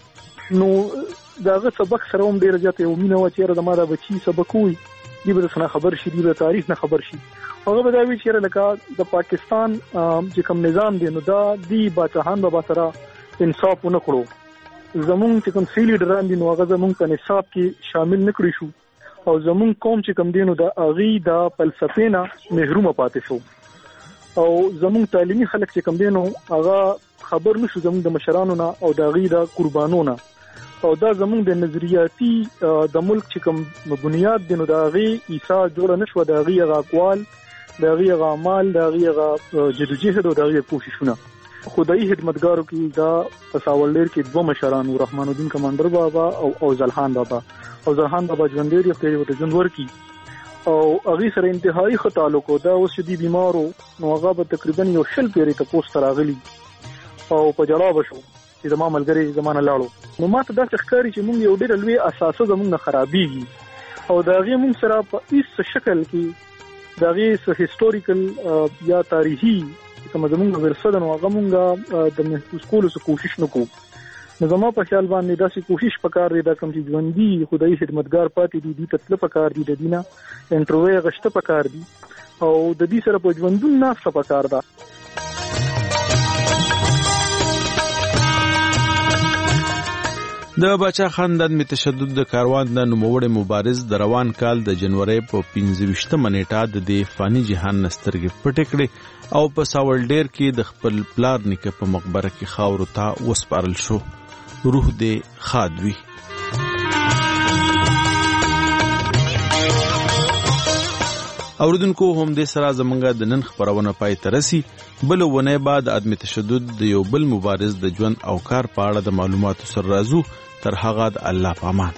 نو د هغه سبق سره هم ډېره زیاته یو مینه وه چې یاره زما دا بچي سبق ووایي دې به درڅه نه خبر شي دې به تاریخ نه خبر شي. هغه به دا وایي چې یاره لکه د پاکستان چې کوم نظام دی نو دا دې باچاخان بابا سره انصاف ونه کړو زمونږ چې کوم سی لیډران دي نو هغه زمونږ په نصاب کې شامل نه کړی شو او زمونږ قوم چې کوم دی نو د هغې د فلسفې نه محرومه پاتې شو او زمونږ تعلیمي خلک چې کوم دی نو هغه خبر نه شو زمونږ د مشرانو نه او د هغې د قربانو نه او دا زمونږ د نظریاتي د ملک چې کوم بنیاد دی نو د هغې ایسا جوړه نه شوه د هغې هغه اقوال د هغې هغه اعمال د هغې هغه جدوجهد او د هغې کوششونه. خدایي خدمتګارو کې دا په ساولډیر کې 2 مشران وو رحمان الدین کمانډر بابا او زلخان بابا او زلخان بابا ژوندی دی خدای ورته ژوند ورکړي او هغې سره انتهایی ښه تعلق و. دا اوس چې دی بیمار و نو هغه به تقریبا یو 100 پیرې تپوس ته راغلي او په جلا به شو چې زما ملګری زما نه لاړو نو ما ته داسې ښکاري چې مونږ یو ډېره لوی اساسه زمونږ نه خرابېږي او د هغې مونږ سره په هېڅ شکل کې د هغې څه هسټوریکل یا تاریخي کومه زمونږ ورثه ده نو هغه مونږ د محفوظ کولو څه کوشش نه کوو. نو زما په خیال باندې داسې کوشش پکار دی دا کوم چې ژوندي خدایي خدمتګار پاتې دي دوی ته تله پکار دي د دې نه انټروی اخیسته پکار دي او د دې سره په ژوندون ناسته پکار ده. د باچا خان د عدم تشدد د کاروان د نوموړی مبارز د روان کال د جنورۍ په 25مه نیټه د دې فاني جهان نه سترګې پټې کړې او په ساولډیر کې د خپل پلار نیکه په مقبره کې خاورو ته وسپارل شو. روح دې ښاد وي. اوریدونکو هم دې سره زمونږ د نن خبرونه پای ته رسي. بل ونه بعد عدم تشدد د یو بل مبارز د ژوند او کار په اړه د معلوماتو سره راځو. تر هغه د الله په امان.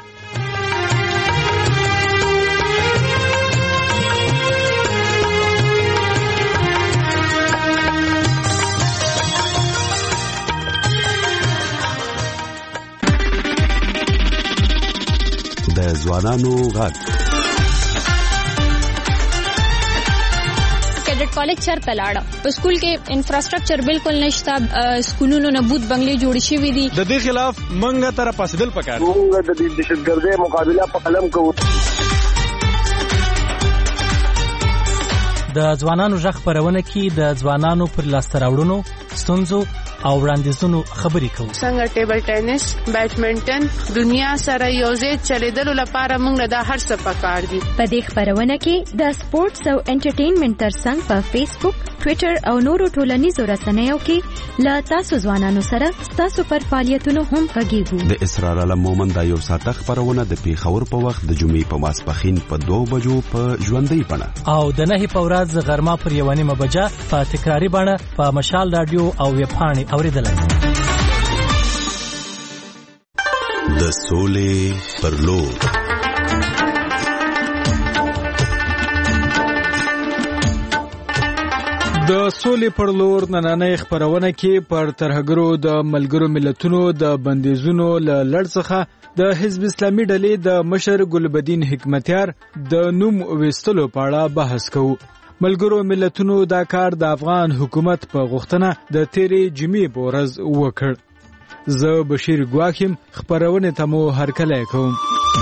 د ځوانانو غږ کډټ کالج چرته لاړه په سکول کې انفراستراکچر بالکل نشته سکولونو نه بوت بنگلې جوړ شوي دي د دې خلاف منګه تر پاسدل پکار موږ د دهشتګردۍ مقابله په قلم کوو د ځوانانو ژغ خپرونه کې د ځوانانو پر لاسته راوړنو ستونزو او وړاندیزونو خبرې کوو څنګه ټیبل ټینس بیډمنټن دنیا سره یوځای چلیدلو لپاره موږ د هر څه پکار دي په دې خبرونه کې د سپورتس او انټرټینمنټ ترڅنګ په فیسبوک ټوئیټر او نورو ټولنیزو رسنیو کې لا تاسو ځوانانو سره تاسو پر فعالیتونو هم غږیږو د اسرار علم مومن د یو ساعت خبرونه د پیښور په وخت د جمعې په ماسپخین په 2 بجو په ژوندۍ بڼه او د 9 په ورځ غرمه پر 1 بجه په تکراری بڼه په مشال رادیو او ویب پاڼې اوریدلای د سولې پر لور د سولې پر لور نننۍ خبرونه کې پر ترهګرو د ملګرو ملتونو د بندیزونو له لړ څخه د حزب اسلامي ډلې د مشر ګلبدین حکمتیار د نوم وستلو په اړه بحث کوو. ملګرو ملتونو دا کار د افغان حکومت په غوښتنه د تیرې جمعې په ورځ وکړ. زه بشیر ګواکیم خبرونه ته مو هرکلی کوم.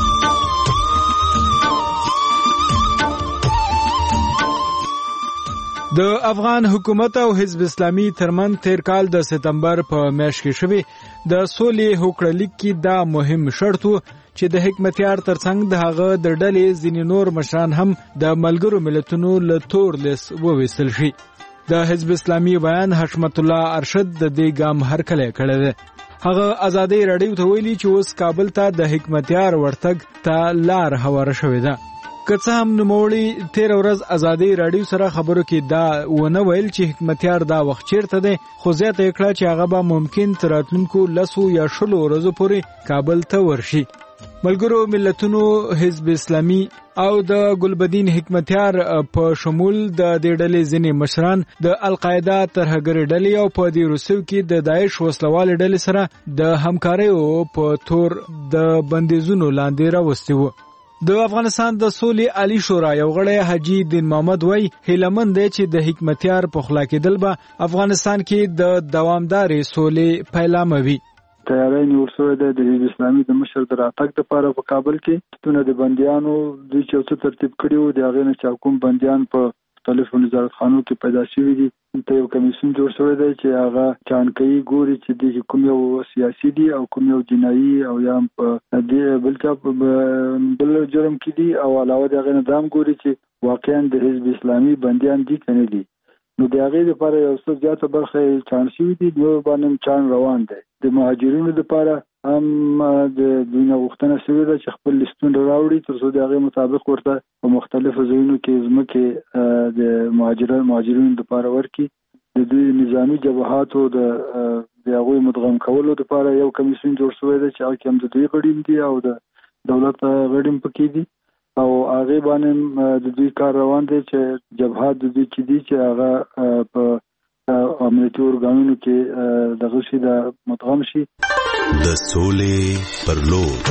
د افغان حکومت او حزب اسلامي ترمن تیر کال د سپتمبر په میاشت کې شوی د سولې هوکړلیک کې دا مهم شرط و چې د حکمتیار ترڅنګ د هغه د ډلې ځینې نور مشران هم د ملګرو ملتونو له تور لیست وویستل شي. د حزب اسلامي بیان حشمت الله ارشد د دې ګام هرکلی کړی دی. هغه ازادي رادیو ته ویلي چې اوس کابل ته د حکمتیار ورتګ ته لار هواره شوې ده. که څه هم نوموړي تیر ورځ ازادي رادیو سره خبرو کې دا ونه ویل چې حکمتیار دا وخت چیرته دی، خو زیاته یې کړه چې هغه به ممکن تر راتلونکو 10 یا 20 ورځو پورې کابل ته ورشي. ملګرو ملتونو، حزب اسلامي او د ګلبدین حکمتیار په شمول د دې ډلې ځینې مشران د القاعده ترهګرې ډلې او په دې روسیو کې د داعش وسلوالې ډلې سره د همکاریو په تور د بندیزونو لاندې راوستي وو. د افغانستان د سولې عالی شورا یو غړی حاجی دین محمد وای هیلمن دی چې د حکمتیار په خلا کېدل به افغانستان کې د دوامدارې سولې پیلامه وي. تیاری نیول شوی دی د حزب اسلامي د مشر د راتګ لپاره په کابل کې ستونه د بندیانو دوی چې څه ترتیب کړي وو د هغې نه چې کوم بندیان په مختلفو نظارتخانو کې پیدا شوي دي. ته یو کمیسیون جوړ شوی دی چې هغه چانکۍ ګوري چې د کوم یو سیاسي دي او کوم یو جنایي او یا په دې بل جرم کې دي او علاوه د هغې نه دام ګوري چې واقعا د حزب اسلامي بندیان دي که نه دي. نو د هغې لپاره یو څه زیاته برخه یې چاڼ شوي دي، نور باندې چاڼ روان دی. د مهاجرینو لپاره هم د دوی نه غوښتنه شوې ده چې خپل لیستونه راوړي تر څو د هغې مطابق ورته په مختلفو ځایونو کې ځمکې د مهاجرینو لپاره ورکړي. د دوی نظامي جبهاتو د هغوی مدغم کولو لپاره یو کمیسیون جوړ شوی دی چې هغه کې هم د دوی غړي هم دي او د دولت غړي هم پکې دي او هغې باندې د دوی کار روان دی چې جبهات د دوی چې دي چې هغه په امنیتي ارګانونو کې دغه شي د مدغم شي. د سولې پر لور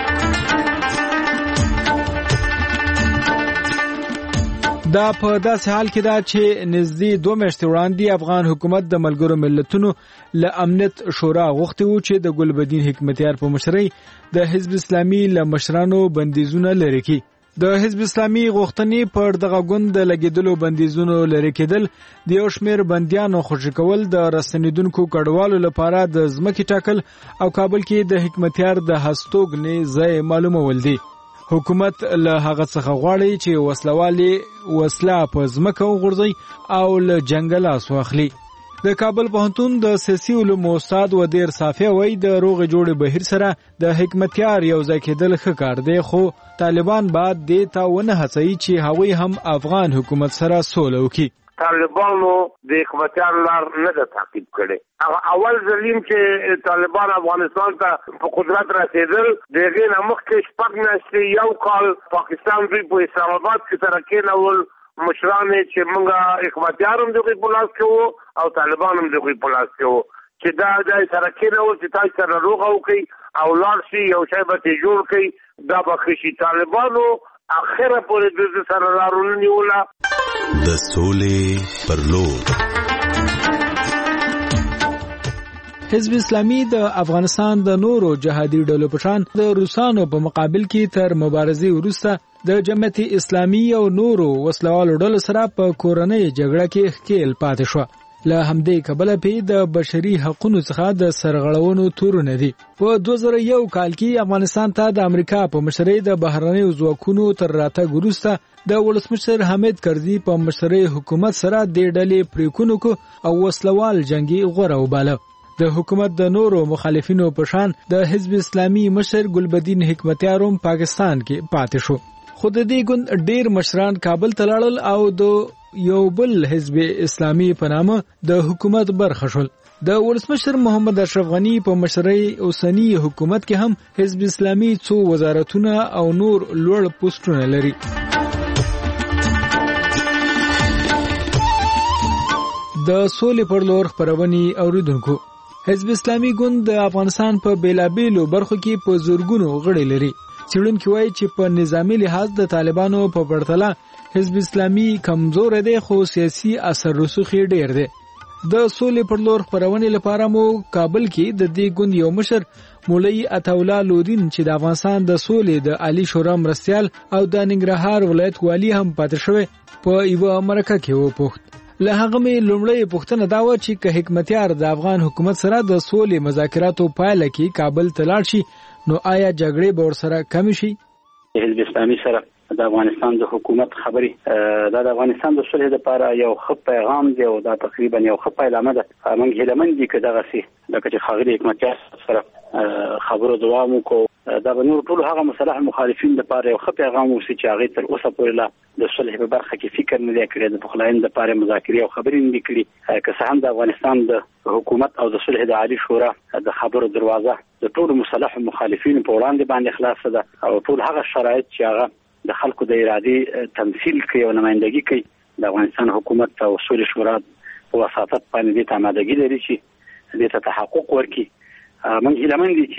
دا په داسې حال کې دا چې نږدې 2 میاشتې وړاندې افغان حکومت د ملګرو ملتونو له امنیت شورا غوښتي وو چې د ګلبدین حکمتیار په مشرۍ د حزب اسلامي له مشرانو بندیزونه لرې کړي. د حزب اسلامي غوښتنې پر دغه ګوند د لګیدلو بندیزونو لرې کېدل، د یو شمېر بندیانو خوشي کول، د راستنېدونکو کډوالو لپاره د ځمکې ټاکل او کابل کې د حکمتیار د هستوګنې ځای معلومول دي. حکومت له هغه څخه غواړي چې وسلوالې وسله په ځمکه وغورځوي او له جنګه لاس واخلي. د کابل پوهنتون د سیاسي علومو استاد ودیر صافی وایي د روغې جوړې بهیر سره د حکمتیار یو ځای کېدل ښه کار دی، خو طالبان باید دې ته ونه هڅوي چې هغوی هم افغان حکومت سره سوله وکړي. طالبانو د حکمتیار لار نه ده تعقیب کړې. اول ظلم چې طالبان افغانستان ته په قدرت رسېدل، د هغې نه مخکې 6 میاشتې یو کال پاکستان دوی په اسلام آباد کې سره کېنول مشران چې موږ حکمتیار هم دغوی په لاس کې وو او طالبان هم دغوی په لاس کې وو چې دا سره کېنول چې تاسو سره روغه وکړي او لاړ شي یو شی به ترې جوړ کړي، دا به ښه شي. طالبانو اخره پورې د سره لارونه نیوله. د سولې پر لور حزب اسلامي د افغانستان د نورو جهادي ډلو په شان د روسانو په مقابل کې تر مبارزې وروسته د جمعیت اسلامي او نورو وسلوالو ډلو سره په کورنۍ جګړه کې ښکیل پاتې شو. له همدې کبله په د بشري حقوقو څخه د سرغړونو تورونه دي. په 2001 کال کې افغانستان ته د امریکا په مشرۍ د بهرنیو ځواکونو تر راتګ وروسته د ولسمشر حامد کرزي په مشرۍ حکومت سره د ډلې پریکونو او وسلوال جنگي غوړه وباله. د حکومت د نورو مخالفینو په شان د حزب اسلامي مشر ګلبدین حکمتیار هم پاکستان کې پاتې شو. خو د دې ګوند ډیر مشران کابل ته لاړل او د یو بل حزب اسلامي په نامه د حکومت برخه شول. د ولسمشر محمد اشرف غنی په مشرۍ اوسنی حکومت کې هم حزب اسلامي څو وزارتونه او نور لوړ پوسټونه لري. د سولې پر لور خبرونې اوریدونکو. حزب اسلامي ګوند د افغانستان په بیلابیلو برخو کې په زورګونو غړي لري. څېړونکي وایي چې په نظامی لحاظ د طالبانو په پرتله حزب اسلامي کمزور دی خو سیاسي اثر رسوخ ډیر دی. د سولې پر لور خبرونې لپاره مو کابل کې د دې ګوند یو مشر مولوي عطاالله لودین چې د افغانستان د سولې د عالی شورا مرستیال او د ننګرهار ولایت والی هم پاتې شوی په یو مرکه کې وپوښت. له هغه مې لومړی پوښتنه دا و چې که حکمتیار د افغان حکومت سره د سولې مذاکراتو پایله کې کابل ته لاړ شي نو آیا جګړې به ورسره کم شي؟ حزب اسلامي سره د افغانستان د حکومت خبرې د افغانستان د صلح لپاره یو ښه پیغام دی او دا تقریبا یو ښه پیلامه ده. موږ هیلهمند دي چې دغه سي لکه چې ښاغلي حکمتیار سره خبرو دوام وکړو دا به نور ټول هغه مصالح مخالفین لپاره یو ښه پیغام وسی چې هغه تر اوسه پورې لا د صلح په برخه کې فکر نه دی کړی، د پخلاین لپاره مذاکرې او خبرې نه کړي. که څه هم د افغانستان د حکومت او د صلح د عالی شورا د خبرو دروازه د ټول مصالح مخالفین په وړاندې باندې خلاصه ده او ټول هغه شرایط چې هغه د خلکو د ارادي تمثيل کوي او نمائندګي کوي د افغانستان حکومت او صلح شورا په وساطت باندې د آمادګي لري چې د تحقق ورکړي. موږ هیلهمند دي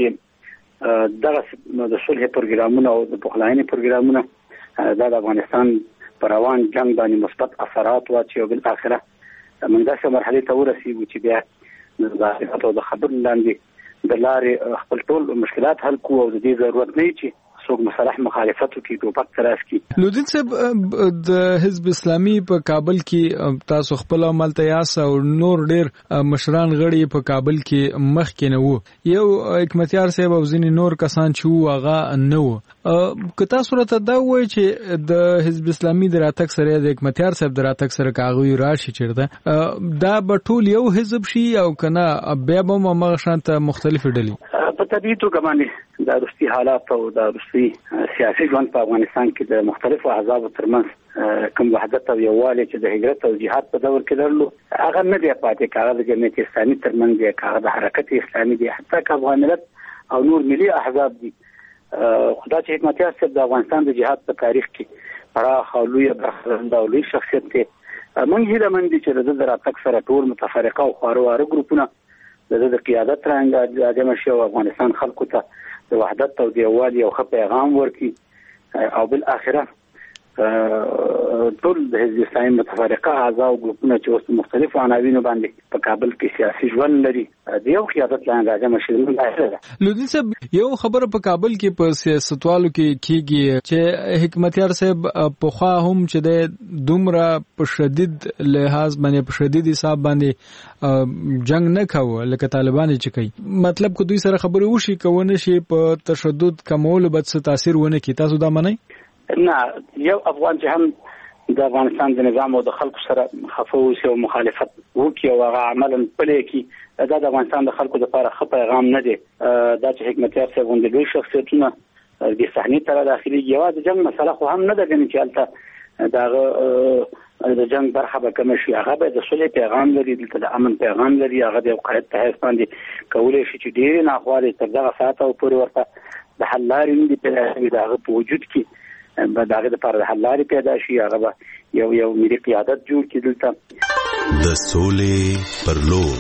چې دغه د صلح پروګرامونه او د پخلاینې پروګرامونه د افغانستان پر روان جنگ باندې مثبت اثرات واچي او بل اخره موږ داسې مرحله ته ورسیږو چې بیا د ظاهرات او د خبر لاندې د لارې خپل ټول مشکلات حل کوو او د دې ضرورت نه چې څوک مصالح مخالفت کوي ټوپک تراس کی. لودین صاحب د حزب اسلامي په کابل کې تاسو خپل عمل ته یاس او نور ډیر مشران غړي په کابل کې مخ کې نه وو، یو حکمتیار صاحب او ځینې نور کسان چې وو هغه نه وو. که تاسو راته دا وایي چې د حزب اسلامي د راتګ سره د حکمتیار صاحب د راتګ سره کاغوي راشي چیرته دا به ټول یو حزب شي او کنه بیا به موږ شانته مختلف ډلې په طبيعي توګه باندې د روسي حالات او د روسي سیاسي ژوند په افغانستان کې د مختلفو احزابو ترمنځ کوم وحدت او یووالی چې د هجرت او جهاد په دور کې درلو هغه نه دی پاتې. هغه د جمعیت اسلامي ترمنځ دی، هغه د حرکت اسلامي دی، حتی که افغان ملت او نور ملي احزاب دي. خدا چې حکمتیار صاحب د افغانستان د جهاد په تاریخ کې پراخ او لوی برخه او لوی شخصیت دی. موږ هیلهمند دي چې د راتګ سره ټول متفرقه او خوارو ګروپونه د قیادت رنګ د مشي او افغانستان خلکو ته د وحدت او د یووالي او ښه پیغام ورکړي او بل اخره ټول د حزب اسلامي متفرقه اعضاء او ګروپونه چې اوس مختلفو عناوینو باندې په کابل کې سیاسي ژوند لري د یو قیادت لاندې د مشرانو. لودین صاحب یو خبره په کابل کې په سیاستوالو کې کیږي چې حکمتیار صاحب په خوا هم چې د دومره په شدید لحاظ باندې په شدید حساب باندې جنگ نه کاوه لکه طالبان چې کوي، مطلب کو دوی سره خبرې وشي کوونه شي په تشدد کمول بد څه تاثیر ونه کی. تاسو دا منئ؟ نه، یو افغان چې هم د افغانستان د نظام او د خلکو سره خفوس او مخالفت وکي او هغه عملاً پلي کی دا د افغانستان د خلکو لپاره ښه پیغام نه دی. دا چې حکمتیار صاحب غونډې لوی شخصیتونه د صحنې تر داخلي یوازې د جنگ مسله خو هم نه ده غني چې البته دا د جنگ برخه به کوم شي، هغه به د صلح پیغام لري، د امن پیغام لري، هغه د قائد ته باندې کولای شي چې ډیر نه خواله تر دغه ساعت او پورې ورته د حل لارې نه دی په هغه په وجود کې به دغه لپاره د حل لارې پیدا شي، هغه یو ملي قیادت جوړ کړي دلته د سولې پر لور.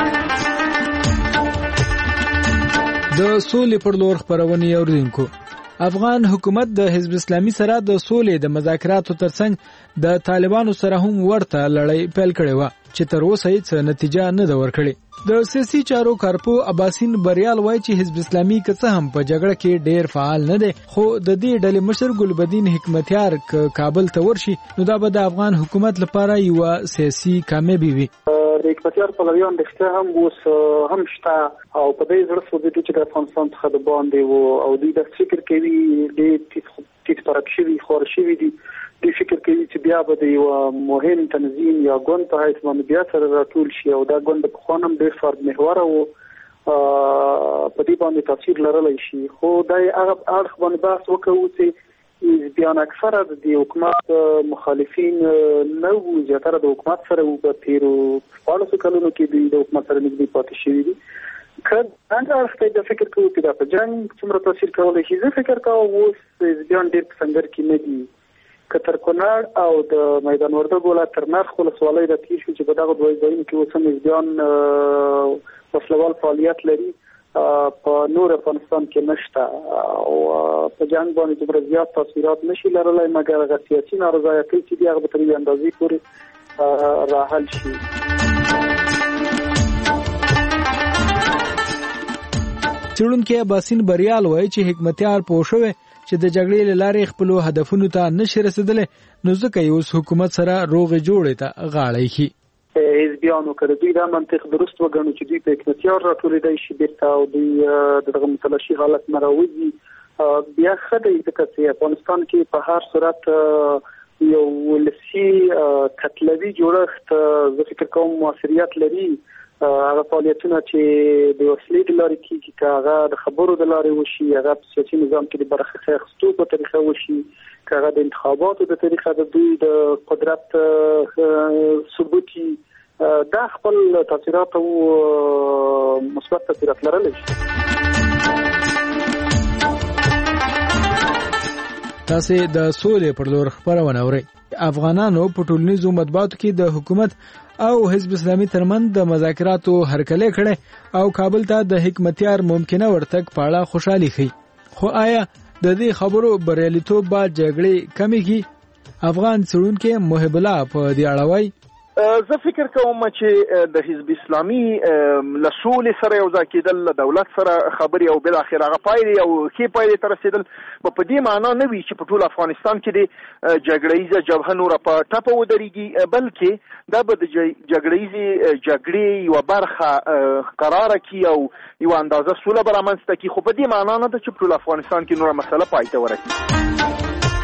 د سولې پر لور خبرونه اوریدونکو افغان حکومت د حزب اسلامي سره د سولې د مذاکراتو ترڅنګ د طالبانو سره هم ورته لړۍ پیل کړې و چې تر اوسه هیڅ نتیجه نه ده ورکړې. د سیاسي چارو کارپو عباسین بریال وایي چې حزب اسلامي که څه هم په جګړه کې ډیر فعال نه دی، خو د دې ډلې مشر ګلبدین حکمتیار کابل ته ورشي نو دا به د افغان حکومت لپاره یو سیاسي کامیابي وي. د حکمتیار پلویان رښتیا هم اوس هم شته او په دې زړه سوځي چې د افغانستان څخه د باندې وو او دوی د فکر کوي د تیت پرک شوي خور شوي دي، دوی فکر کوي چې بیا به د یو مهم تنظیم یا ګوند په حیث باندې بیا سره راټول شي او دا ګوند په خوانم ډېر فرد محوره وو په دې باندې تاثیر لرلی شي. خو دا هغه اړخ باندې بحث وکړو چې بیان اکثره د حکومت مخالفین نه وو، زیاتره د حکومت سره وو په تیرو 14 کلونو کې دوی د حکومت سره نږدې پاتې شوي دي. که څنګه اړخ د فکر کوو چې دا په جنګ څومره تاثیر کولی شي، زه فکر کوم اوس حزبیان ډېر په سنګر کې نه دي. که تر کونړ او د میدان وردګو لا تر نرخ ولسوالۍ راتېر شو چې په دغه دوه ځایونو کې اوس هم حزبیان وسلوال فعالیت لري، په نور افغانستان کې نشته او په جنګ باندې دومره زیات تاثیرات نشي لرلی مګر هغه سیاسي نارضایتۍ چې دي هغه به تر یوې اندازې پورې راحل شي. څېړونکی عباسین بریال وایي چې حکمتیار پوه شوی چې د جګړې له لارې خپلو هدفونو ته نشي رسېدلی نو ځکه یې اوس حکومت سره روغې جوړې ته غاړه ایښي. حزبیانو که دوی دا منطق درست وګڼو چې دوی په حکمتیار راټولېدی شي بیرته او دوی د دغه متلاشي حالت نه راوځي بیا ښه دی، ځکه چې افغانستان کې په هر صورت یو ولسي کتلوي جوړښت زه فکر کوم موثریت لري. هغه فعالیتونه چې د وسلې د لارې کېږي که هغه د خبرو د لارې وشي، هغه په سیاسي نظام کې د برخې اخیستو په طریقه وشي، که هغه د انتخاباتو د طریقه د دوی د قدرت ثبوت دا خپل تاثیرات او مثبت تاثیرات لرلی شي. تاسو د سولې پر لور خبرونه اورئ. افغانانو په ټولنیزو مطبوعاتو کې د حکومت او حزب اسلامي ترمن د مذاکراتو هرکلی کړي او کابل ته د حکمتیار ممکنه ورتګ په اړه خوشحالي ښیي. خو آیا د دې خبرو بریالیتوب به جګړې کمې کړي؟ افغان څېړونکی محب الله په دې اړه وایي زه فکر کوم چې د حزب اسلامي له سولې سره یو ځای کېدل، له دولت سره خبرې او بالاخره هغه پایلې او ښې پایلې ته رسېدل به په دې معنا نه وي چې په ټول افغانستان کې د جګړه ییزه جبهه نوره په ټپه ودرېږي، بلکې دا به د جګړه ییزې جګړې یوه برخه قراره کړي او یوه اندازه سوله به رامنځته کړي، خو په دې معنا نه ده چې په ټول افغانستان کې نوره مسله پای ته ورسېږي.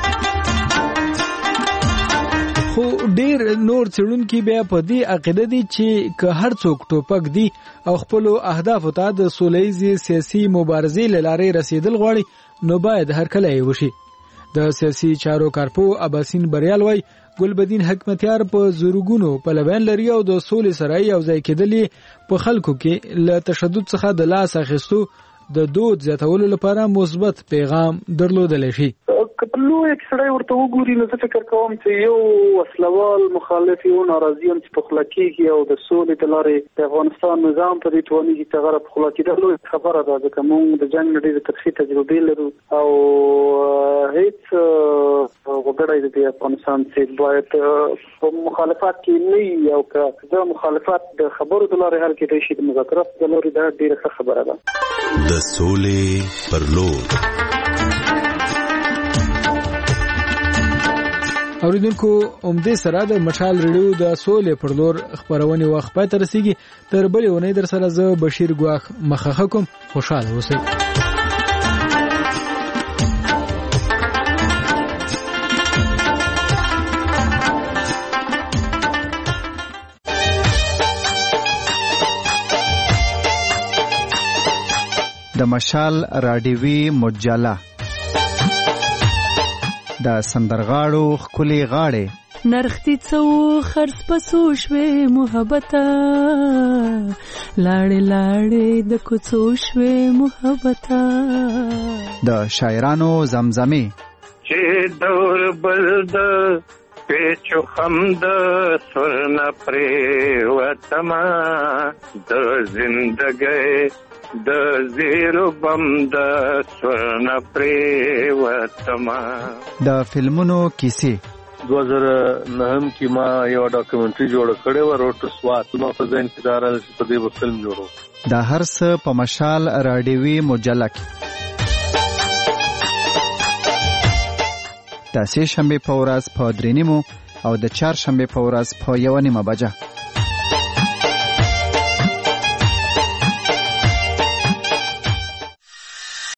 خو ډیر نور څېړونکي بیا په دې عقیده دي چې که هر څوک ټوپک دي او خپلو اهدافو ته د سولهییزې سیاسي مبارزې له لارې رسېدل غواړي نو باید هرکلی یې وشي. د سیاسي چارو کارپو عباسین بریال وایي ګلبدین حکمتیار په زورګونو پلویان لري او د سولې سره یو ځای کېدل یې په خلکو کې له تشدد څخه د لاس اخیستو د دود زیاتولو لپاره مثبت پیغام درلودلی شي. که په لویه کې سړی ورته وګوري نو زه فکر کوم چې یو وسلوال مخالف یو ناراضي چې په خوله کېږي او د سولې د لارې د افغانستان نظام په دې توانېږي چې هغه په خوله کېدل لویه خبره ده، ځکه موږ د جنګ نه ډېرې ترخې تجربې لرو او هېڅ وګړی د افغانستان چې باید په مخالفت کې نه وي او که د مخالفت د خبرو د لارې حل کېدی شي د مذاکراتو د لارې دا ډېره ښه خبره ده. د سولې پر لور اوریدونکو اومدې سره د مشال ریډیو د سولې پر لور خبرونه وخت پای ته رسیږي. تر بلې اونۍ در سره زه بشیر ګواخ مخه کوم. خوشاله اوسئ. د مشال راډیوي مجله د سندرغاړو ښکلې غاړې نرختي څو خرڅ پسو شوې محبته لاړې لاړې د کوڅو شوې محبته د شاعرانو زمزمې چې دور بل د پیچو خم د سرن پریوتما د زندګۍ د زیرو بم د سرن پریوتما. د فلمونو کیسې 2009 کې ما یو ډاکومنټري جوړ کړې و روټ ټو سوات. ما په ځین کې دارل په دې فلم جوړو. دا هر څه په مشال راډیوي مجله کې د سه شنبه په ورځ په 3:30 او د چهارشنبه په ورځ په 1:30 بجه